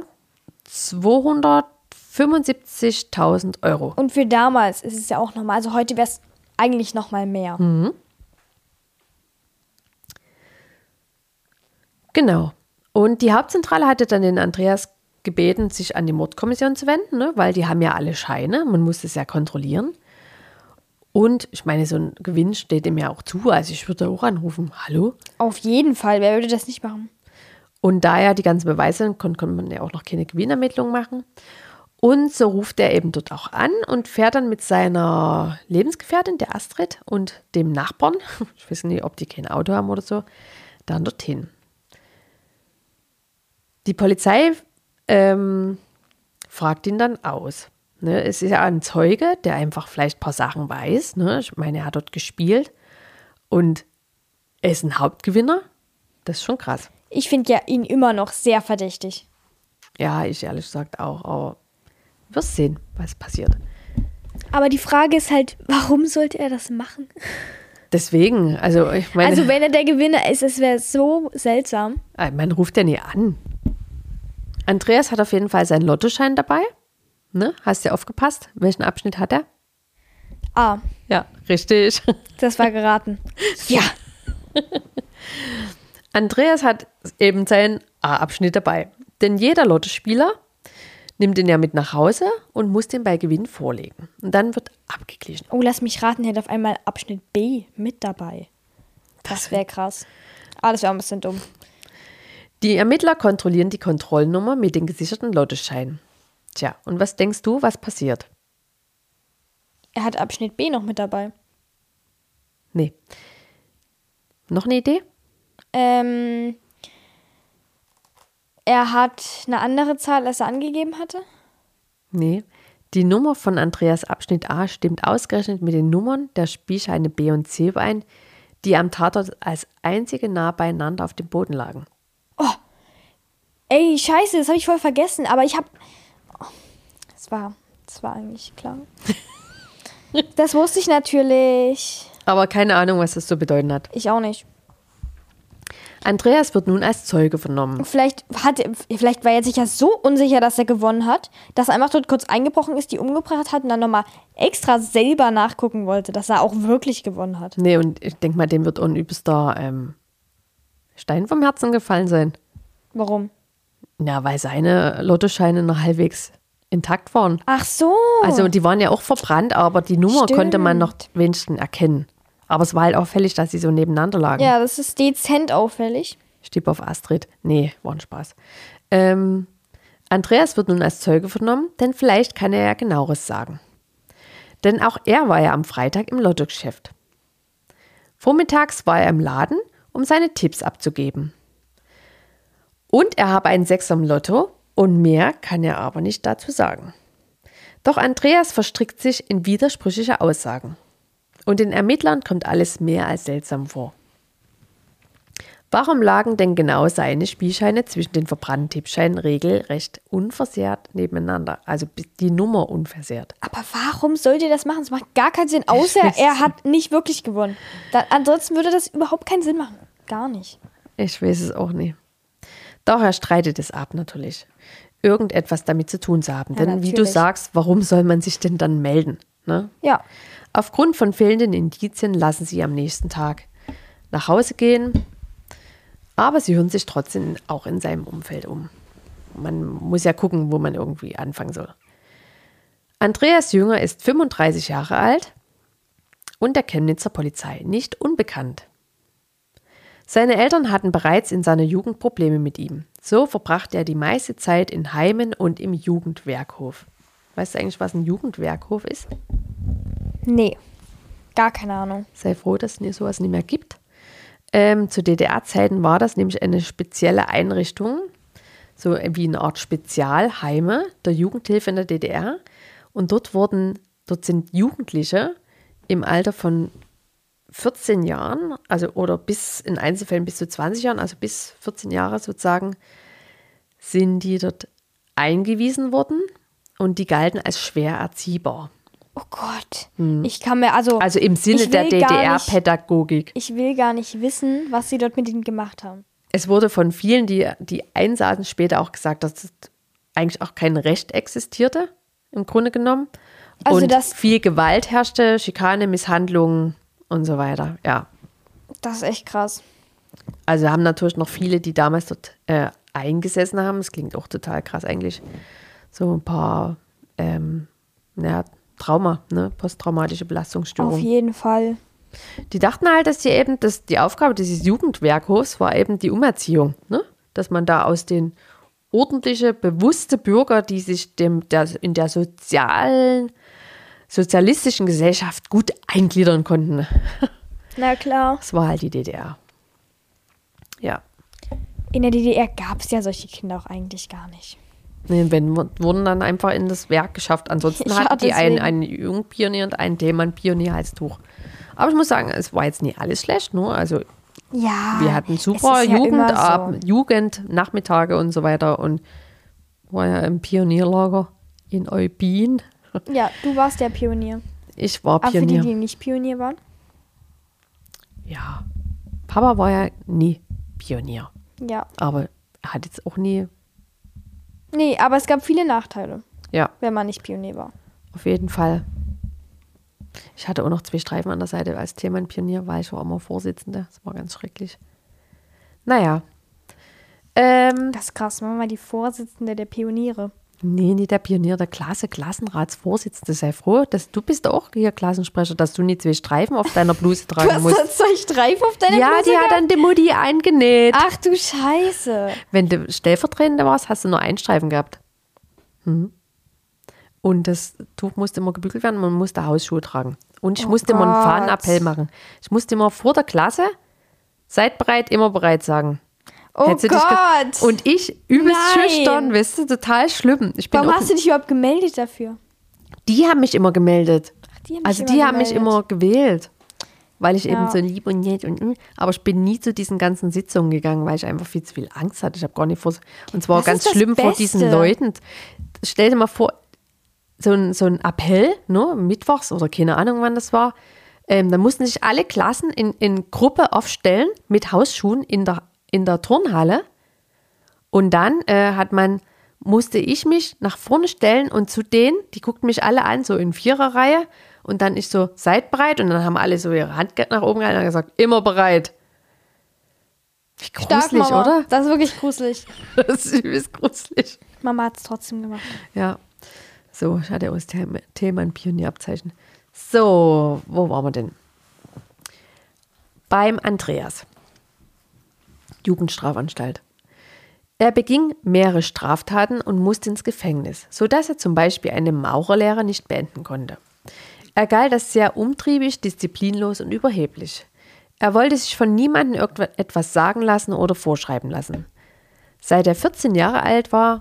zweihundertfünfundsiebzigtausend Euro. Und für damals ist es ja auch nochmal, also heute wäre es eigentlich nochmal mehr. Mhm. Genau. Und die Hauptzentrale hatte dann den Andreas gebeten, sich an die Mordkommission zu wenden, ne? Weil die haben ja alle Scheine, man muss es ja kontrollieren. Und ich meine, so ein Gewinn steht ihm ja auch zu, also ich würde auch anrufen, hallo? Auf jeden Fall, wer würde das nicht machen? Und da ja die ganzen Beweise sind, konnte man ja auch noch keine Gewinnermittlung machen. Und so ruft er eben dort auch an und fährt dann mit seiner Lebensgefährtin, der Astrid, und dem Nachbarn, ich weiß nicht, ob die kein Auto haben oder so, dann dorthin. Die Polizei ähm, fragt ihn dann aus. Ne, es ist ja ein Zeuge, der einfach vielleicht ein paar Sachen weiß. Ne? Ich meine, er hat dort gespielt und er ist ein Hauptgewinner. Das ist schon krass. Ich finde ja ihn immer noch sehr verdächtig. Ja, ich ehrlich gesagt auch. Aber wir wirst sehen, was passiert. Aber die Frage ist halt, warum sollte er das machen? Deswegen, also ich meine, Also wenn er der Gewinner ist, es wäre so seltsam. man ruft ja nie an. Andreas hat auf jeden Fall seinen Lottoschein dabei. Ne? Hast du aufgepasst? Welchen Abschnitt hat er? Ah, Ja, richtig. das war geraten. Ja. Andreas hat eben seinen A-Abschnitt dabei. Denn jeder Lottospieler nimmt ihn ja mit nach Hause und muss den bei Gewinn vorlegen. Und dann wird abgeglichen. Oh, lass mich raten, er hat auf einmal Abschnitt B mit dabei. Das wäre krass. Ah, das wäre ein bisschen dumm. Die Ermittler kontrollieren die Kontrollnummer mit den gesicherten Lottoscheinen. Tja, und was denkst du, was passiert? Er hat Abschnitt B noch mit dabei. Nee. Noch eine Idee? Ähm, er hat eine andere Zahl, als er angegeben hatte. Nee. Die Nummer von Andreas Abschnitt A stimmt ausgerechnet mit den Nummern der Spielscheine B und C überein, die am Tatort als einzige nah beieinander auf dem Boden lagen. Ey, scheiße, das habe ich voll vergessen. Aber ich habe... Oh, das war, das war eigentlich klar. Das wusste ich natürlich. Aber keine Ahnung, was das zu bedeuten hat. Ich auch nicht. Andreas wird nun als Zeuge vernommen. Vielleicht, hat, vielleicht war er sich ja so unsicher, dass er gewonnen hat, dass er einfach dort kurz eingebrochen ist, die umgebracht hat und dann nochmal extra selber nachgucken wollte, dass er auch wirklich gewonnen hat. Nee, und ich denke mal, dem wird auch ein übelster ähm, Stein vom Herzen gefallen sein. Warum? Ja, weil seine Lottoscheine noch halbwegs intakt waren. Ach so. Also die waren ja auch verbrannt, aber die Nummer Stimmt. konnte man noch wenigstens erkennen. Aber es war halt auffällig, dass sie so nebeneinander lagen. Ja, das ist dezent auffällig. Ich tippe auf Astrid. Nee, war ein Spaß. Ähm, Andreas wird nun als Zeuge vernommen, denn vielleicht kann er ja genaueres sagen. Denn auch er war ja am Freitag im Lottogeschäft. Vormittags war er im Laden, um seine Tipps abzugeben. Und er habe einen Sechser im Lotto und mehr kann er aber nicht dazu sagen. Doch Andreas verstrickt sich in widersprüchliche Aussagen. Und den Ermittlern kommt alles mehr als seltsam vor. Warum lagen denn genau seine Spielscheine zwischen den verbrannten Tippscheinen regelrecht unversehrt nebeneinander? Also die Nummer unversehrt. Aber warum sollte er das machen? Das macht gar keinen Sinn, außer er hat nicht wirklich gewonnen. Dann, ansonsten würde das überhaupt keinen Sinn machen. Gar nicht. Ich weiß es auch nicht. Doch er streitet es ab natürlich. Irgendetwas damit zu tun zu haben. Ja, denn wie du natürlich. sagst, warum soll man sich denn dann melden? Ne? Ja. Aufgrund von fehlenden Indizien lassen sie am nächsten Tag nach Hause gehen. Aber sie hören sich trotzdem auch in seinem Umfeld um. Man muss ja gucken, wo man irgendwie anfangen soll. Andreas Jünger ist fünfunddreißig Jahre alt und der Chemnitzer Polizei nicht unbekannt. Seine Eltern hatten bereits in seiner Jugend Probleme mit ihm. So verbrachte er die meiste Zeit in Heimen und im Jugendwerkhof. Weißt du eigentlich, was ein Jugendwerkhof ist? Nee, gar keine Ahnung. Sei froh, dass es sowas nicht mehr gibt. Ähm, zu D D R-Zeiten war das nämlich eine spezielle Einrichtung, so wie eine Art Spezialheime der Jugendhilfe in der D D R. Und dort wurden, dort sind Jugendliche im Alter von vierzehn Jahren, also oder bis in Einzelfällen bis zu zwanzig Jahren, also bis vierzehn Jahre sozusagen, sind die dort eingewiesen worden und die galten als schwer erziehbar. Oh Gott, hm. ich kann mir also... Also im Sinne der D D R-Pädagogik. Ich will gar nicht wissen, was sie dort mit ihnen gemacht haben. Es wurde von vielen, die, die einsaßen, später auch gesagt, dass eigentlich auch kein Recht existierte, im Grunde genommen. Also und das, viel Gewalt herrschte, Schikane, Misshandlungen und so weiter, ja. Das ist echt krass. Also haben natürlich noch viele, die damals dort äh, eingesessen haben. Das klingt auch total krass eigentlich. So ein paar, ähm, naja, Trauma, ne? Posttraumatische Belastungsstörung. Auf jeden Fall. Die dachten halt, dass die eben, dass die Aufgabe dieses Jugendwerkhofs war eben die Umerziehung, ne? Dass man da aus den ordentliche, bewusste Bürger, die sich dem, der, in der sozialen, sozialistischen Gesellschaft gut eingliedern konnten. Na klar. Das war halt die D D R. Ja. In der D D R gab es ja solche Kinder auch eigentlich gar nicht. Nee, wenn, wurden dann einfach in das Werk geschafft. Ansonsten Ja, hatten die einen, deswegen. einen Jungpionier und einen Dämon-Pionier-Halstuch. Aber ich muss sagen, es war jetzt nie alles schlecht. Nur. Also Ja. wir hatten es super ist ja immer Jugendabend, so. Jugend, Nachmittage und so weiter. Und war ja im Pionierlager in Eubin. Ja, du warst der Pionier. Ich war Aber für die, Pionier. die nicht Pionier waren? Ja, Papa war ja nie Pionier. Ja. Aber er hat jetzt auch nie, Nee, aber es gab viele Nachteile, ja, wenn man nicht Pionier war. auf jeden Fall. Ich hatte auch noch zwei Streifen an der Seite als Themenpionier, weil ich war immer Vorsitzende. Das war ganz schrecklich. Naja. Ähm, Das ist krass, man war die Vorsitzende der Pioniere. nee, nicht der Pionier der Klasse, Klassenratsvorsitzende. Sei froh, dass du bist auch hier Klassensprecher, dass du nie zwei Streifen auf deiner Bluse Du tragen hast musst. dann zwei Streifen auf deiner Ja, Bluse die hat dann die Mutti eingenäht. Ach du Scheiße. Wenn du Stellvertretende warst, hast du nur einen Streifen gehabt. Mhm. Und das Tuch musste immer gebügelt werden, man musste Hausschuhe tragen. Und ich Oh musste immer einen Gott. Fahnenappell machen. Ich musste immer vor der Klasse, seid bereit, immer bereit sagen. Oh Hättest du dich ge- Gott. Und ich übelst Nein. schüchtern, weißt du, total schlimm. Ich bin Warum auch, hast du dich überhaupt gemeldet dafür? die haben mich immer gemeldet. Ach, die haben mich Also immer die haben mich gemeldet. immer gewählt. Weil ich eben Ja. so lieb und nett und mm, aber ich bin nie zu diesen ganzen Sitzungen gegangen, weil ich einfach viel zu viel Angst hatte. Ich habe gar nicht vor, und zwar Das ganz ist das schlimm vor diesen Beste. Leuten. Stell dir mal vor, so ein, so ein Appell, ne, mittwochs oder keine Ahnung, wann das war. Ähm, da mussten sich alle Klassen in, in Gruppe aufstellen mit Hausschuhen in der, in der Turnhalle. Und dann äh, hat man, musste ich mich nach vorne stellen und zu denen, die guckten mich alle an, so in Viererreihe. Und dann ich so, seid bereit. Und dann haben alle so ihre Hand nach oben gehalten und gesagt, immer bereit. Wie Stark, gruselig, Mama. oder? Das ist wirklich gruselig. Das ist übelst gruselig. Mama hat es trotzdem gemacht. Ja. So, ich hatte auch das Thema, Thema ein Pionierabzeichen. So, wo waren wir denn? Beim Andreas. Jugendstrafanstalt. Er beging mehrere Straftaten und musste ins Gefängnis, sodass er zum Beispiel eine Maurerlehre nicht beenden konnte. Er galt als sehr umtriebig, disziplinlos und überheblich. Er wollte sich von niemandem irgendetwas sagen lassen oder vorschreiben lassen. Seit er vierzehn Jahre alt war,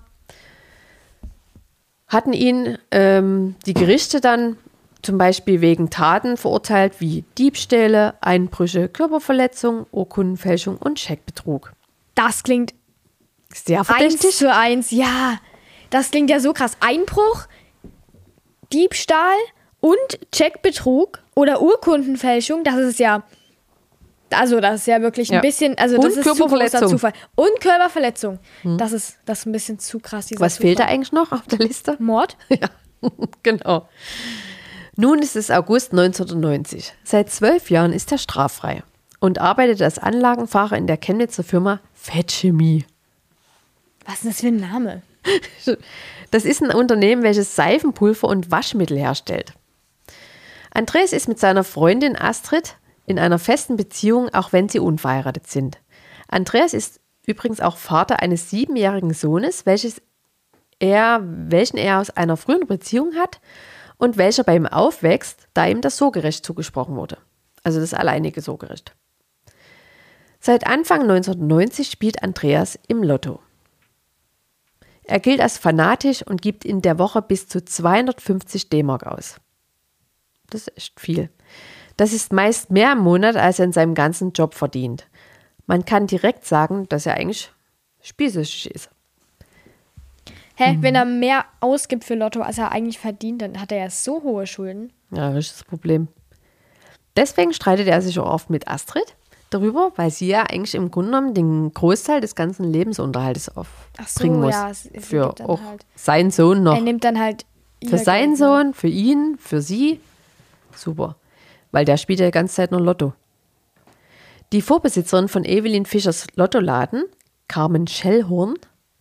hatten ihn ähm, die Gerichte dann zum Beispiel wegen Taten verurteilt wie Diebstähle, Einbrüche, Körperverletzung, Urkundenfälschung und Scheckbetrug. Das klingt Sehr eins verdächtig. zu eins. Ja, das klingt ja so krass. Einbruch, Diebstahl und Checkbetrug oder Urkundenfälschung, das ist ja, also das ist ja wirklich ein Ja. bisschen, also Und das ist zu großer Körperverletzung. Zufall. Und Körperverletzung. Das ist, das ist ein bisschen zu krass, dieser Was fehlt da Zufall. eigentlich noch auf der Liste? Mord? Ja, genau. Nun ist es August neunzehnhundertneunzig. Seit zwölf Jahren ist er straffrei und arbeitet als Anlagenfahrer in der Chemnitzer Firma Fettchemie. Was ist das für ein Name? Das ist ein Unternehmen, welches Seifenpulver und Waschmittel herstellt. Andreas ist mit seiner Freundin Astrid in einer festen Beziehung, auch wenn sie unverheiratet sind. Andreas ist übrigens auch Vater eines siebenjährigen Sohnes, welches er, welchen er aus einer früheren Beziehung hat und welcher bei ihm aufwächst, da ihm das Sorgerecht zugesprochen wurde. Also das alleinige Sorgerecht. Seit Anfang neunzehnhundertneunzig spielt Andreas im Lotto. Er gilt als fanatisch und gibt in der Woche bis zu zweihundertfünfzig D-Mark aus. Das ist echt viel. Das ist meist mehr im Monat, als er in seinem ganzen Job verdient. Man kann direkt sagen, dass er eigentlich spielsüchtig ist. Hä, mhm. Wenn er mehr ausgibt für Lotto, als er eigentlich verdient, dann hat er ja so hohe Schulden. Ja, das ist das Problem. Deswegen streitet er sich auch oft mit Astrid darüber, weil sie ja eigentlich im Grunde genommen den Großteil des ganzen Lebensunterhaltes aufbringen so, muss. Ja, es, es für auch halt, seinen Sohn noch. Er nimmt dann halt für seinen Sohn, für ihn, für sie. Super. Weil der spielt ja die ganze Zeit nur Lotto. Die Vorbesitzerin von Evelyn Fischers Lottoladen, Carmen Schellhorn.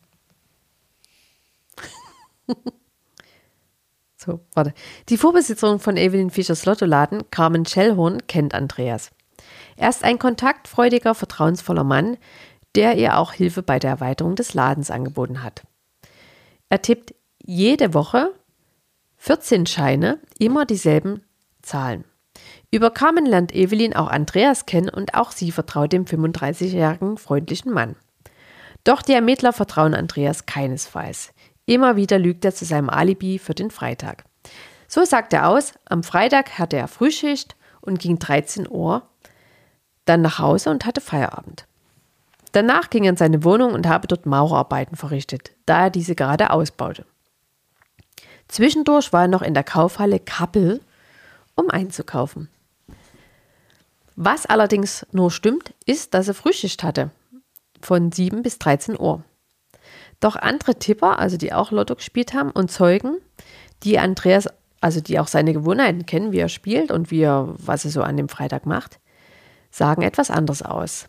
so, warte. Die Vorbesitzerin von Evelyn Fischers Lottoladen, Carmen Schellhorn, kennt Andreas. Er ist ein kontaktfreudiger, vertrauensvoller Mann, der ihr auch Hilfe bei der Erweiterung des Ladens angeboten hat. Er tippt jede Woche vierzehn Scheine, immer dieselben Zahlen. Über Carmen lernt Evelyn auch Andreas kennen und auch sie vertraut dem fünfunddreißigjährigen freundlichen Mann. Doch die Ermittler vertrauen Andreas keinesfalls. Immer wieder lügt er zu seinem Alibi für den Freitag. So sagt er aus, am Freitag hatte er Frühschicht und ging dreizehn Uhr dann nach Hause und hatte Feierabend. Danach ging er in seine Wohnung und habe dort Maurerarbeiten verrichtet, da er diese gerade ausbaute. Zwischendurch war er noch in der Kaufhalle Kappel, um einzukaufen. Was allerdings nur stimmt, ist, dass er Frühschicht hatte, von sieben bis dreizehn Uhr. Doch andere Tipper, also die auch Lotto gespielt haben, und Zeugen, die Andreas, also die auch seine Gewohnheiten kennen, wie er spielt und wie er, was er so an dem Freitag macht, sagen etwas anderes aus.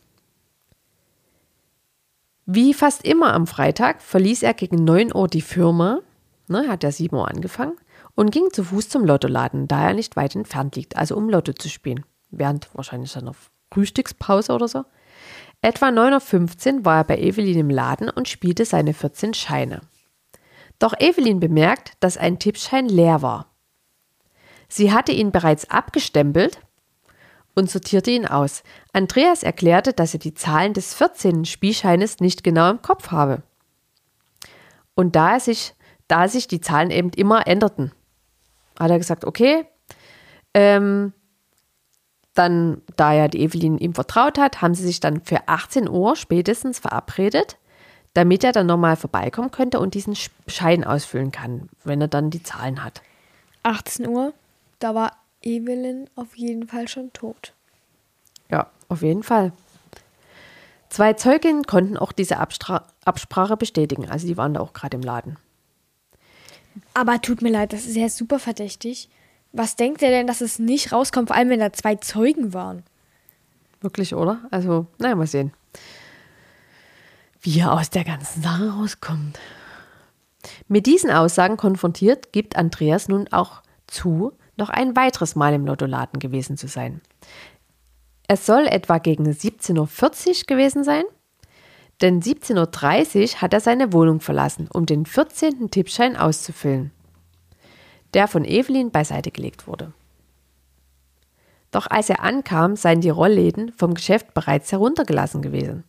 Wie fast immer am Freitag verließ er gegen neun Uhr die Firma, ne, hat er sieben Uhr angefangen, und ging zu Fuß zum Lottoladen, da er nicht weit entfernt liegt, also um Lotto zu spielen, während wahrscheinlich seiner Frühstückspause oder so. Etwa neun Uhr fünfzehn war er bei Evelyn im Laden und spielte seine vierzehn Scheine. Doch Evelyn bemerkt, dass ein Tippschein leer war. Sie hatte ihn bereits abgestempelt und sortierte ihn aus. Andreas erklärte, dass er die Zahlen des vierzehnten Spielscheines nicht genau im Kopf habe. Und da, er sich, da sich die Zahlen eben immer änderten, hat er gesagt, okay, ähm, dann, da ja die Evelyn ihm vertraut hat, haben sie sich dann für achtzehn Uhr spätestens verabredet, damit er dann nochmal vorbeikommen könnte und diesen Schein ausfüllen kann, wenn er dann die Zahlen hat. achtzehn Uhr, da war Evelyn auf jeden Fall schon tot. Ja, auf jeden Fall. Zwei Zeuginnen konnten auch diese Abstra- Absprache bestätigen, also die waren da auch gerade im Laden. Aber tut mir leid, das ist ja super verdächtig. Was denkt ihr denn, dass es nicht rauskommt, vor allem wenn da zwei Zeugen waren? Wirklich, oder? Also, naja, mal sehen, wie er aus der ganzen Sache rauskommt. Mit diesen Aussagen konfrontiert, gibt Andreas nun auch zu, noch ein weiteres Mal im Lottoladen gewesen zu sein. Es soll etwa gegen siebzehn Uhr vierzig gewesen sein, denn siebzehn Uhr dreißig hat er seine Wohnung verlassen, um den vierzehnten Tippschein auszufüllen, der von Evelyn beiseite gelegt wurde. Doch als er ankam, seien die Rollläden vom Geschäft bereits heruntergelassen gewesen.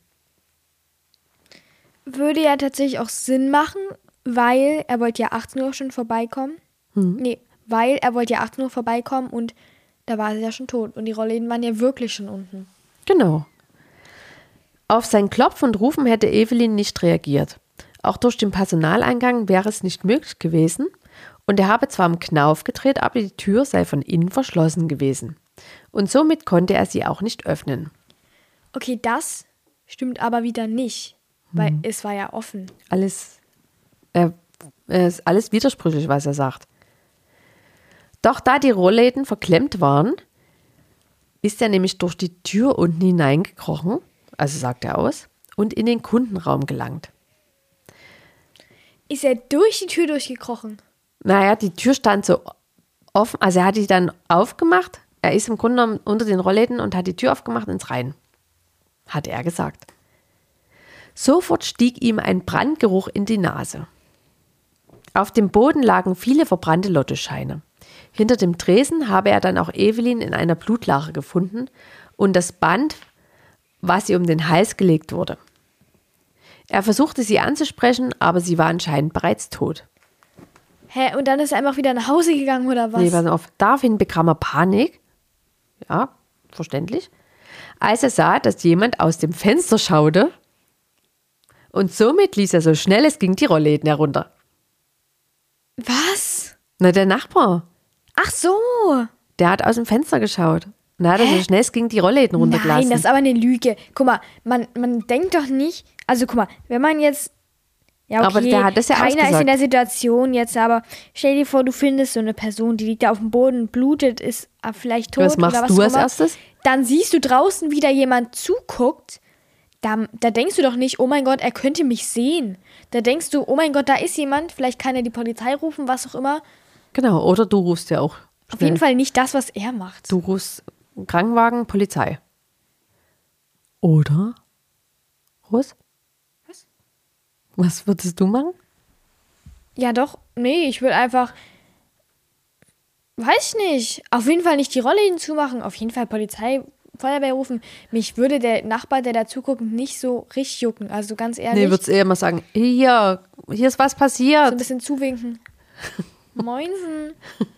Würde ja tatsächlich auch Sinn machen, weil er wollte ja achtzehn Uhr schon vorbeikommen. Hm. Nee, weil er wollte ja achtzehn Uhr vorbeikommen und da war sie ja schon tot. Und die Rollläden waren ja wirklich schon unten. Genau. Auf sein Klopfen und Rufen hätte Evelyn nicht reagiert. Auch durch den Personaleingang wäre es nicht möglich gewesen. Und er habe zwar am Knauf gedreht, aber die Tür sei von innen verschlossen gewesen. Und somit konnte er sie auch nicht öffnen. Okay, das stimmt aber wieder nicht, weil hm. es war ja offen. Alles, äh, ist alles widersprüchlich, was er sagt. Doch da die Rollläden verklemmt waren, ist er nämlich durch die Tür unten hineingekrochen, also sagt er aus, und in den Kundenraum gelangt. Ist er durch die Tür durchgekrochen? Naja, die Tür stand so offen, also er hat die dann aufgemacht. Er ist im Grunde genommen unter den Rollläden und hat die Tür aufgemacht ins Rein, hatte er gesagt. Sofort stieg ihm ein Brandgeruch in die Nase. Auf dem Boden lagen viele verbrannte Lottoscheine. Hinter dem Tresen habe er dann auch Evelyn in einer Blutlache gefunden und das Band, was ihr um den Hals gelegt wurde. Er versuchte sie anzusprechen, aber sie war anscheinend bereits tot. Hä, und dann ist er einfach wieder nach Hause gegangen, oder was? Nee, pass auf. Daraufhin bekam er Panik. Ja, verständlich. Als er sah, dass jemand aus dem Fenster schaute und somit ließ er so schnell es ging die Rollläden herunter. Was? Na, der Nachbar. Ach so. Der hat aus dem Fenster geschaut. Und hat er so schnell es ging die Rollläden runtergelassen. Nein, das ist aber eine Lüge. Guck mal, man, man denkt doch nicht, also guck mal, wenn man jetzt, ja okay, aber der hat das ja keiner ausgesagt. ist in der Situation jetzt, aber stell dir vor, du findest so eine Person, die liegt da auf dem Boden, blutet, ist vielleicht tot. Was machst oder was du auch als immer. erstes? Dann siehst du draußen wieder jemand zuguckt, da, da denkst du doch nicht, oh mein Gott, er könnte mich sehen. Da denkst du, oh mein Gott, da ist jemand, vielleicht kann er die Polizei rufen, was auch immer. Genau, oder du rufst ja auch. Auf jeden Fall nicht das, was er macht. Du rufst Krankenwagen, Polizei. Oder? Ros? Was? Was würdest du machen? Ja doch, nee, ich würde einfach, weiß ich nicht, auf jeden Fall nicht die Rolle hinzumachen, auf jeden Fall Polizei, Feuerwehr rufen. Mich würde der Nachbar, der da zuguckt, nicht so richtig jucken, also ganz ehrlich. Nee, würdest eher mal sagen, hier, hier ist was passiert. So ein bisschen zuwinken. Moinsen.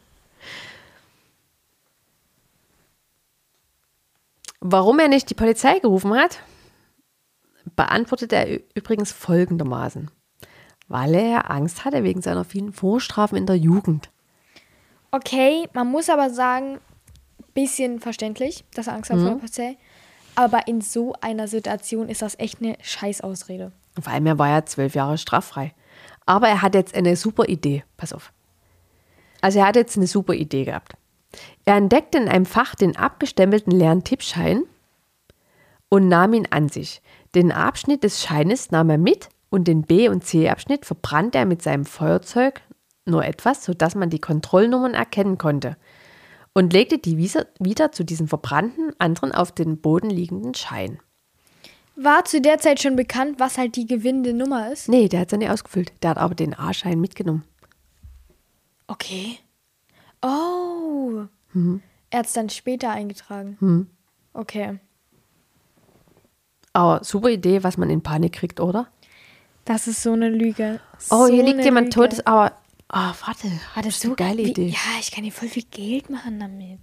Warum er nicht die Polizei gerufen hat, beantwortet er übrigens folgendermaßen. Weil er Angst hatte wegen seiner vielen Vorstrafen in der Jugend. Okay, man muss aber sagen, bisschen verständlich, dass er Angst hat mhm. vor der Polizei. Aber in so einer Situation ist das echt eine Scheißausrede. Vor allem, er war ja zwölf Jahre straffrei. Aber er hat jetzt eine super Idee. Pass auf. Also er hat jetzt eine super Idee gehabt. Er entdeckte in einem Fach den abgestempelten leeren Tippschein und nahm ihn an sich. Den Abschnitt des Scheines nahm er mit und den B- und C-Abschnitt verbrannte er mit seinem Feuerzeug nur etwas, sodass man die Kontrollnummern erkennen konnte und legte die wieder zu diesem verbrannten anderen auf den Boden liegenden Schein. War zu der Zeit schon bekannt, was halt die gewinnende Nummer ist? Nee, der hat es nicht ausgefüllt. Der hat aber den A-Schein mitgenommen. Okay. Oh. Mhm. Er hat es dann später eingetragen. Mhm. Okay. Aber super Idee, was man in Panik kriegt, oder? Das ist so eine Lüge. Oh, so hier liegt jemand Lüge. Totes, aber oh, warte, Ah, das ist so eine geile wie, Idee. Ja, ich kann hier voll viel Geld machen damit.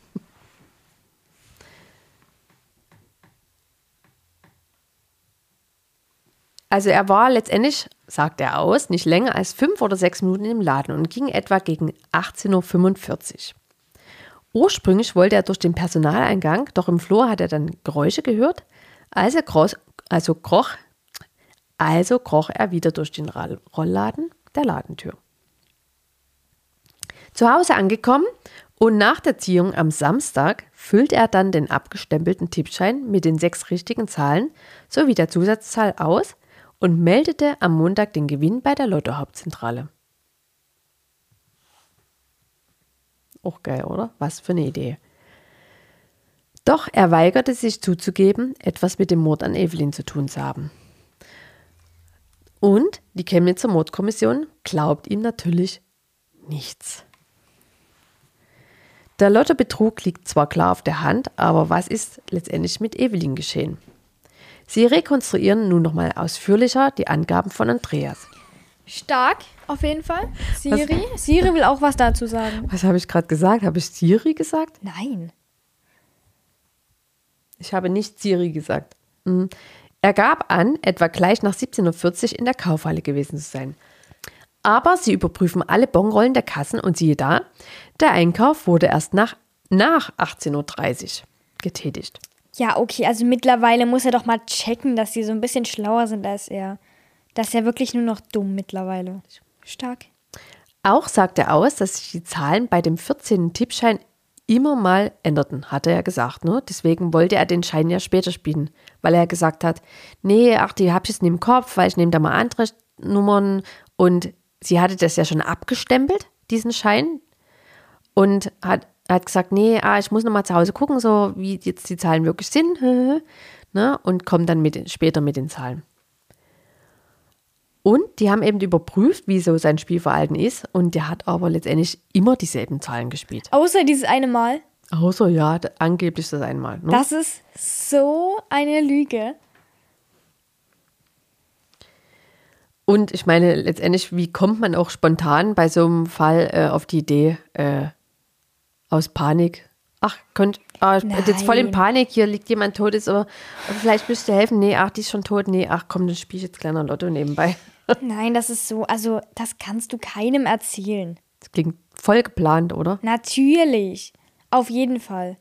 Also er war letztendlich, sagt er aus, nicht länger als fünf oder sechs Minuten im Laden und ging etwa gegen achtzehn Uhr fünfundvierzig. Ursprünglich wollte er durch den Personaleingang, doch im Flur hat er dann Geräusche gehört, also kroch, also kroch, also kroch er wieder durch den Rollladen der Ladentür. Zu Hause angekommen und nach der Ziehung am Samstag füllt er dann den abgestempelten Tippschein mit den sechs richtigen Zahlen sowie der Zusatzzahl aus und meldete am Montag den Gewinn bei der Lotto-Hauptzentrale. Auch geil, oder? Was für eine Idee. Doch er weigerte sich zuzugeben, etwas mit dem Mord an Evelyn zu tun zu haben. Und die Chemnitzer Mordkommission glaubt ihm natürlich nichts. Der Lottobetrug liegt zwar klar auf der Hand, aber was ist letztendlich mit Evelyn geschehen? Sie rekonstruieren nun nochmal ausführlicher die Angaben von Andreas. Stark, auf jeden Fall. Siri? Was? Siri will auch was dazu sagen. Was habe ich gerade gesagt? Habe ich Siri gesagt? Nein. Ich habe nicht Siri gesagt. Mhm. Er gab an, etwa gleich nach siebzehn Uhr vierzig in der Kaufhalle gewesen zu sein. Aber sie überprüfen alle Bonrollen der Kassen und siehe da, der Einkauf wurde erst nach, nach achtzehn Uhr dreißig getätigt. Ja, okay, also mittlerweile muss er doch mal checken, dass sie so ein bisschen schlauer sind als er. Das ist ja wirklich nur noch dumm mittlerweile. Stark. Auch sagt er aus, dass sich die Zahlen bei dem vierzehnten Tippschein immer mal änderten, hat er ja gesagt. Ne? Deswegen wollte er den Schein ja später spielen, weil er gesagt hat, nee, ach, die hab ich jetzt nicht im Kopf, weil ich nehme da mal andere Nummern Und sie hatte das ja schon abgestempelt, diesen Schein. Und hat, hat gesagt, nee, ah, ich muss noch mal zu Hause gucken, so wie jetzt die Zahlen wirklich sind. Ne? Und kommt dann mit, später mit den Zahlen. Und die haben eben überprüft, wie so sein Spielverhalten ist. Und der hat aber letztendlich immer dieselben Zahlen gespielt. Außer dieses eine Mal. Außer, ja, angeblich das einmal. Ne? Das ist so eine Lüge. Und ich meine, letztendlich, wie kommt man auch spontan bei so einem Fall äh, auf die Idee, äh, aus Panik, ach, könnt, ah, ich bin jetzt voll in Panik, hier liegt jemand tot, ist, aber, aber vielleicht müsst ihr helfen. Nee, ach, die ist schon tot. Nee, ach komm, dann spiele ich jetzt kleiner Lotto nebenbei. Nein, das ist so, also das kannst du keinem erzählen. Das klingt voll geplant, oder? Natürlich, auf jeden Fall.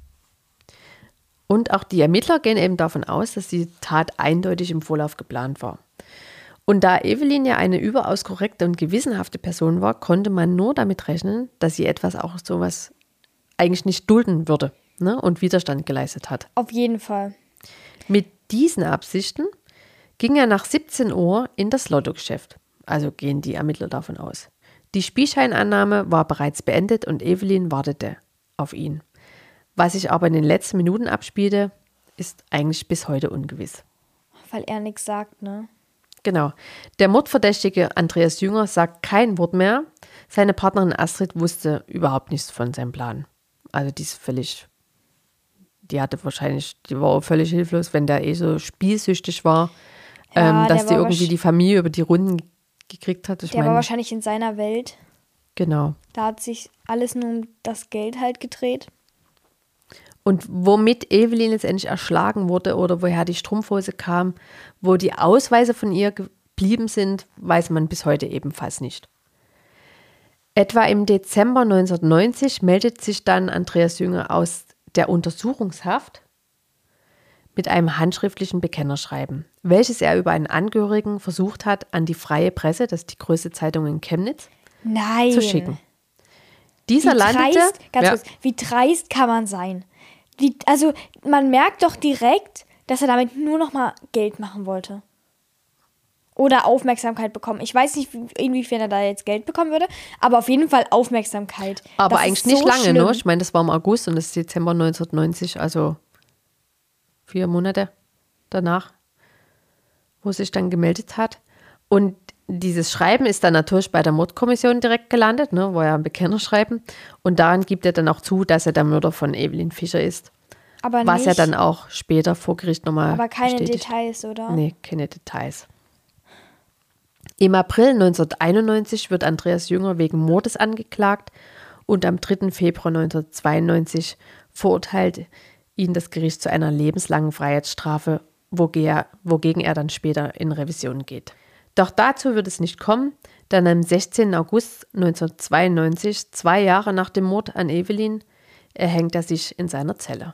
Und auch die Ermittler gehen eben davon aus, dass die Tat eindeutig im Vorlauf geplant war. Und da Evelyn ja eine überaus korrekte und gewissenhafte Person war, konnte man nur damit rechnen, dass sie etwas auch sowas eigentlich nicht dulden würde, ne, und Widerstand geleistet hat. Auf jeden Fall. Mit diesen Absichten ging er nach siebzehn Uhr in das Lottogeschäft. Also gehen die Ermittler davon aus. Die Spielscheinannahme war bereits beendet und Evelyn wartete auf ihn. Was sich aber in den letzten Minuten abspielte, ist eigentlich bis heute ungewiss. Weil er nichts sagt, ne? Genau. Der Mordverdächtige Andreas Jünger sagt kein Wort mehr. Seine Partnerin Astrid wusste überhaupt nichts von seinem Plan. Also die ist völlig, die hatte wahrscheinlich, die war völlig hilflos, wenn der eh so spielsüchtig war, ja, ähm, dass die irgendwie die Familie über die Runden gekriegt hat. Ich der mein, war wahrscheinlich in seiner Welt. Genau. Da hat sich alles nur um das Geld halt gedreht. Und womit Evelyn letztendlich erschlagen wurde oder woher die Strumpfhose kam, wo die Ausweise von ihr geblieben sind, weiß man bis heute ebenfalls nicht. Etwa im Dezember neunzehnhundertneunzig meldet sich dann Andreas Jünger aus der Untersuchungshaft mit einem handschriftlichen Bekennerschreiben, welches er über einen Angehörigen versucht hat, an die Freie Presse, das ist die größte Zeitung in Chemnitz, Nein. zu schicken. Dieser wie landete... Dreist, ganz ja. kurz, wie dreist kann man sein? Wie, also man merkt doch direkt, dass er damit nur noch mal Geld machen wollte. Oder Aufmerksamkeit bekommen. Ich weiß nicht, inwiefern er da jetzt Geld bekommen würde, aber auf jeden Fall Aufmerksamkeit. Aber das eigentlich ist so nicht lange, schlimm. ne? Ich meine, das war im August und das ist Dezember neunzehnhundertneunzig, also vier Monate danach, wo sich dann gemeldet hat. Und dieses Schreiben ist dann natürlich bei der Mordkommission direkt gelandet, ne, wo er ein Bekennerschreiben. Und daran gibt er dann auch zu, dass er der Mörder von Evelyn Fischer ist. Aber was nicht, er dann auch später vor Gericht nochmal Aber keine bestätigt. Details, oder? Nee, keine Details. Im April neunzehnhunderteinundneunzig wird Andreas Jünger wegen Mordes angeklagt und am dritten Februar neunzehnhundertzweiundneunzig verurteilt ihn das Gericht zu einer lebenslangen Freiheitsstrafe, wogegen er dann später in Revision geht. Doch dazu wird es nicht kommen, denn am sechzehnten August neunzehnhundertzweiundneunzig, zwei Jahre nach dem Mord an Evelyn, erhängt er sich in seiner Zelle.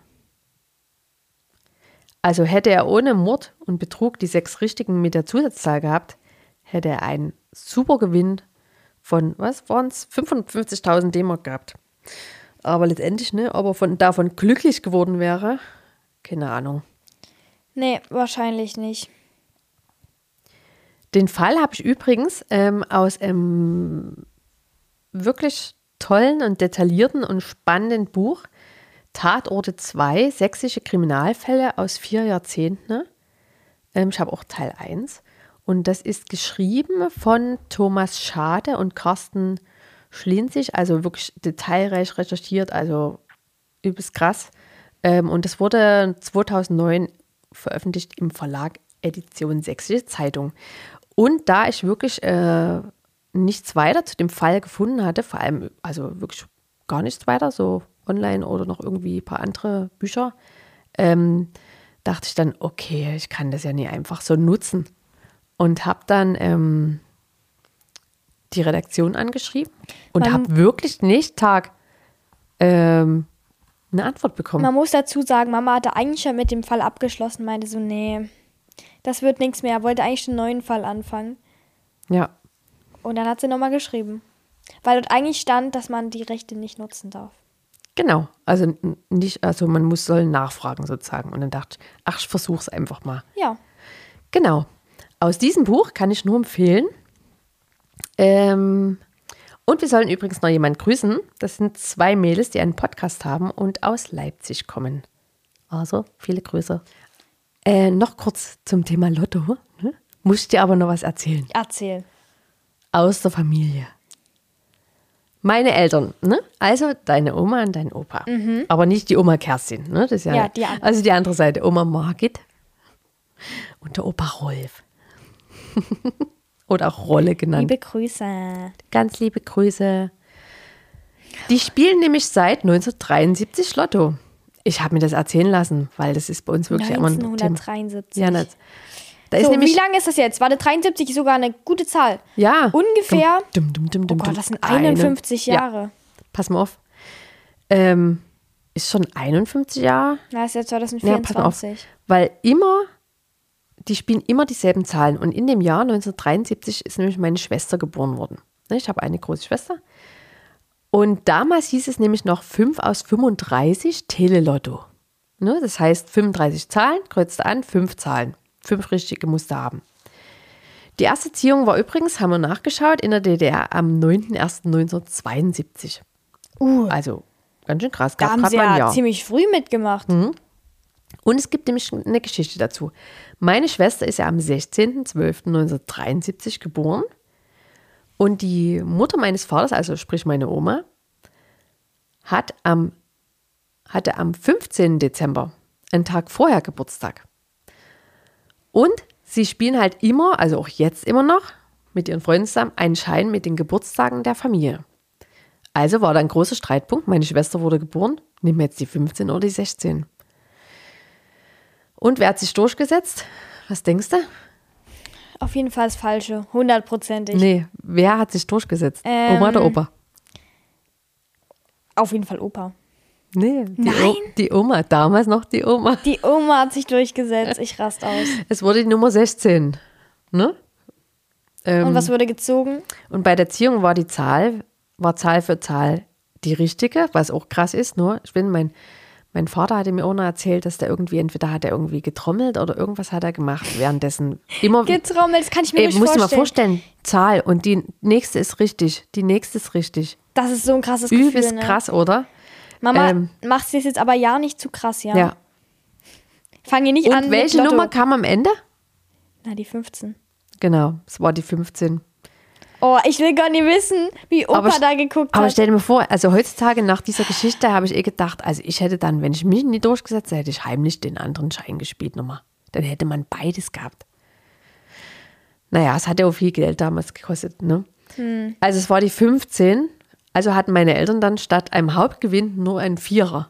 Also hätte er ohne Mord und Betrug die sechs Richtigen mit der Zusatzzahl gehabt, hätte er einen super Gewinn von, was waren es, fünfundfünfzigtausend D-Mark gehabt. Aber letztendlich, ne, ob er von, davon glücklich geworden wäre, keine Ahnung. Nee, wahrscheinlich nicht. Den Fall habe ich übrigens ähm, aus einem wirklich tollen und detaillierten und spannenden Buch Tatorte zwei, sächsische Kriminalfälle aus vier Jahrzehnten. Ähm, ich habe auch Teil eins. Und das ist geschrieben von Thomas Schade und Carsten Schlinzig, also wirklich detailreich recherchiert, also übelst krass. Ähm, und das wurde zweitausendneun veröffentlicht im Verlag Edition Sächsische Zeitung. Und da ich wirklich äh, nichts weiter zu dem Fall gefunden hatte, vor allem, also wirklich gar nichts weiter, so online oder noch irgendwie ein paar andere Bücher, ähm, dachte ich dann, okay, ich kann das ja nie einfach so nutzen. Und habe dann ähm, die Redaktion angeschrieben und habe wirklich nächsten Tag ähm, eine Antwort bekommen. Man muss dazu sagen, Mama hatte eigentlich schon mit dem Fall abgeschlossen, meinte so, nee, das wird nichts mehr. Wollte eigentlich einen neuen Fall anfangen. Ja. Und dann hat sie nochmal geschrieben. Weil dort eigentlich stand, dass man die Rechte nicht nutzen darf. Genau. Also nicht, also man muss soll nachfragen sozusagen. Und dann dachte ich, ach, ich versuch's einfach mal. Ja. Genau. Aus diesem Buch kann ich nur empfehlen, Ähm, und wir sollen übrigens noch jemanden grüßen. Das sind zwei Mädels, die einen Podcast haben und aus Leipzig kommen. Also, viele Grüße. Äh, noch kurz zum Thema Lotto. Ne? Muss ich dir aber noch was erzählen. Erzähl. Aus der Familie. Meine Eltern, ne? Also deine Oma und dein Opa. Mhm. Aber nicht die Oma Kerstin. Ne? Das ist ja, Ja, die andere. Also die andere Seite. Oma Margit und der Opa Rolf. Oder auch Rolle genannt. Liebe Grüße. Ganz liebe Grüße. Die spielen nämlich seit neunzehnhundertdreiundsiebzig Lotto. Ich habe mir das erzählen lassen, weil das ist bei uns wirklich immer ein Thema. neunzehnhundertdreiundsiebzig. Ja, das, da so, ist nämlich, wie lange ist das jetzt? Warte, dreiundsiebzig ist sogar eine gute Zahl. Ja. Ungefähr, Dum, dum, dum, dum, oh dum, Gott, das sind einundfünfzig eine, Jahre. Ja, pass mal auf. Ähm, ist schon einundfünfzig Jahre? Na, ist ja Ja, pass zweitausendvierundzwanzig. mal auf. Weil immer, die spielen immer dieselben Zahlen. Und in dem Jahr neunzehnhundertdreiundsiebzig ist nämlich meine Schwester geboren worden. Ich habe eine große Schwester. Und damals hieß es nämlich noch fünf aus fünfunddreißig Telelotto. Ne? Das heißt fünfunddreißig Zahlen, kreuzt an, fünf Zahlen. Fünf richtige musste haben. Die erste Ziehung war übrigens, haben wir nachgeschaut, in der D D R am neunten ersten neunzehnhundertzweiundsiebzig. Uh, Also ganz schön krass. da Gab haben grad sie mal ein ja Jahr. ziemlich früh mitgemacht. Und es gibt nämlich eine Geschichte dazu. Meine Schwester ist ja am sechzehnten zwölften neunzehnhundertdreiundsiebzig geboren. Und die Mutter meines Vaters, also sprich meine Oma, hat am, hatte am fünfzehnten Dezember, einen Tag vorher Geburtstag. Und sie spielen halt immer, also auch jetzt immer noch, mit ihren Freunden zusammen, einen Schein mit den Geburtstagen der Familie. Also war da ein großer Streitpunkt. Meine Schwester wurde geboren. Nehmen wir jetzt die fünfzehn oder die sechzehn. Und wer hat sich durchgesetzt? Was denkst du? Auf jeden Fall das Falsche, hundertprozentig. Nee, wer hat sich durchgesetzt? Ähm, Oma oder Opa? Auf jeden Fall Opa. Nee, die, Nein. O- die Oma, damals noch die Oma. Die Oma hat sich durchgesetzt, ich rast aus. Es wurde die Nummer sechzehn. Ne? Ähm, Und was wurde gezogen? und bei der Ziehung war die Zahl, war Zahl für Zahl die richtige, was auch krass ist. Nur, ich bin, mein, mein Vater hatte mir auch noch erzählt, dass der irgendwie, entweder hat er irgendwie getrommelt oder irgendwas hat er gemacht währenddessen. Immer, Getrommelt, das kann ich mir ey, nicht musst du vorstellen. mal vorstellen, Zahl und die nächste ist richtig, die nächste ist richtig. Das ist so ein krasses Übelst Gefühl, ne? krass, oder? Mama, Ähm, machst du das jetzt aber ja nicht zu krass, ja? Ja. Fang hier nicht Und an welche mit Lotto. Nummer kam am Ende? Na, die fünfzehn. Genau, es war die fünfzehn. Oh, ich will gar nicht wissen, wie Opa Aber st- da geguckt Aber hat. stell dir mal vor, also heutzutage nach dieser Geschichte habe ich eh gedacht, also ich hätte dann, wenn ich mich nie durchgesetzt hätte, hätte ich heimlich den anderen Schein gespielt nochmal. Dann hätte man beides gehabt. Naja, es hat ja auch viel Geld damals gekostet, ne? Hm. Also es war die fünfzehn, also hatten meine Eltern dann statt einem Hauptgewinn nur einen Vierer.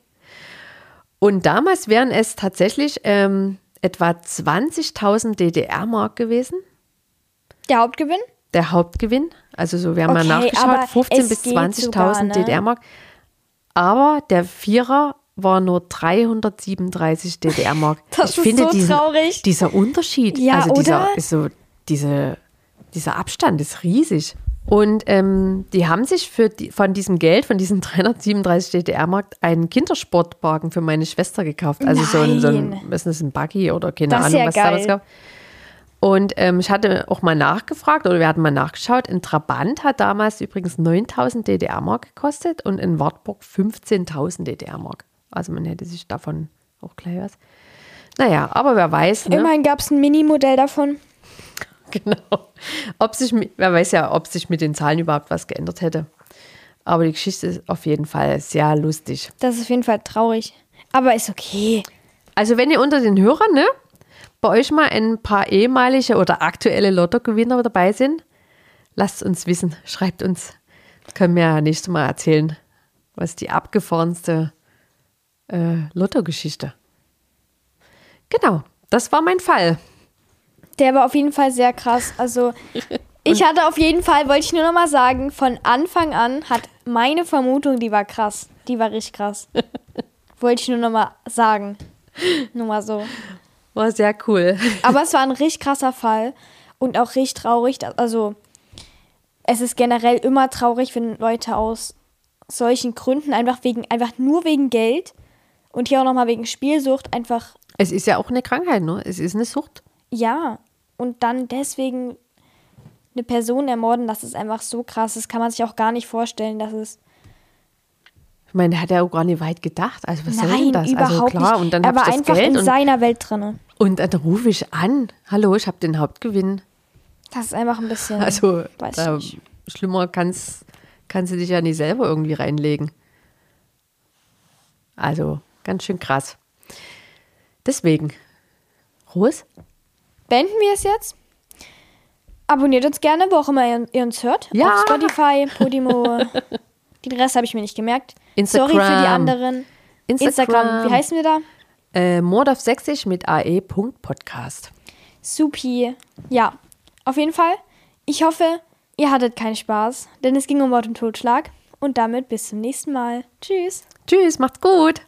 Und damals wären es tatsächlich ähm, etwa zwanzigtausend D D R-Mark gewesen, Der Hauptgewinn? der Hauptgewinn. Also so, wir haben mal Okay, nachgeschaut, aber fünfzehntausend es bis geht zwanzigtausend sogar, ne? D D R-Mark. Aber der Vierer war nur dreihundertsiebenunddreißig D D R-Mark. Das Ich ist finde so diesen, traurig. dieser Unterschied, Ja, also dieser, oder? ist so, diese, dieser Abstand ist riesig. Und ähm, die haben sich für die, von diesem Geld, von diesen dreihundertsiebenunddreißig D D R-Mark, einen Kindersportwagen für meine Schwester gekauft. Also so ein, so ein, Nein. was ist das, ein Buggy oder keine Das ist Ahnung, ja was da was geil. gab. Und ähm, ich hatte auch mal nachgefragt oder wir hatten mal nachgeschaut. Ein Trabant hat damals übrigens neuntausend D D R-Mark gekostet und in Wartburg fünfzehntausend D D R-Mark. Also man hätte sich davon auch gleich was. Naja, aber wer weiß, ne? Immerhin gab es ein Mini-Modell davon. Genau. Ob sich, mi- wer weiß ja, ob sich mit den Zahlen überhaupt was geändert hätte. Aber die Geschichte ist auf jeden Fall sehr lustig. Das ist auf jeden Fall traurig. Aber ist okay. Also wenn ihr unter den Hörern, ne, bei euch mal ein paar ehemalige oder aktuelle Lottogewinner dabei sind, lasst uns wissen, schreibt uns. Können wir ja nächstes Mal erzählen, was die abgefahrenste äh, Lottogeschichte. Genau, das war mein Fall. Der war auf jeden Fall sehr krass. Also ich hatte auf jeden Fall, wollte ich nur noch mal sagen, von Anfang an hat meine Vermutung, die war krass. Die war richtig krass. Wollte ich nur noch mal sagen. Nur mal so. War sehr cool. Aber es war ein richtig krasser Fall und auch richtig traurig. Also es ist generell immer traurig, wenn Leute aus solchen Gründen einfach wegen, einfach nur wegen Geld und hier auch nochmal wegen Spielsucht einfach, Es ist ja auch eine Krankheit, ne? Es ist eine Sucht. ja, und dann deswegen eine Person ermorden, das ist einfach so krass. Das kann man sich auch gar nicht vorstellen, dass es... Ich meine, der hat ja auch gar nicht weit gedacht. Also was soll Nein, denn das? überhaupt Also klar, nicht. und dann er hab war ich das einfach Geld in und, seiner Welt drin. und dann rufe ich an. Hallo, ich habe den Hauptgewinn. Das ist einfach ein bisschen... Also weiß da, ich nicht. schlimmer kann's, kannst du dich ja nicht selber irgendwie reinlegen. Also ganz schön krass. Deswegen, Ros? Beenden wir es jetzt. Abonniert uns gerne, wo auch immer ihr, ihr uns hört. Ja. Auf Spotify, Podimo. Den Rest habe ich mir nicht gemerkt. Instagram. Sorry für die anderen. Instagram. Instagram. Wie heißen wir da? Äh, Mord auf Sächsisch mit ae.podcast. Supi. Ja, auf jeden Fall. Ich hoffe, ihr hattet keinen Spaß, denn es ging um Mord und Totschlag. Und damit bis zum nächsten Mal. Tschüss. Tschüss, macht's gut.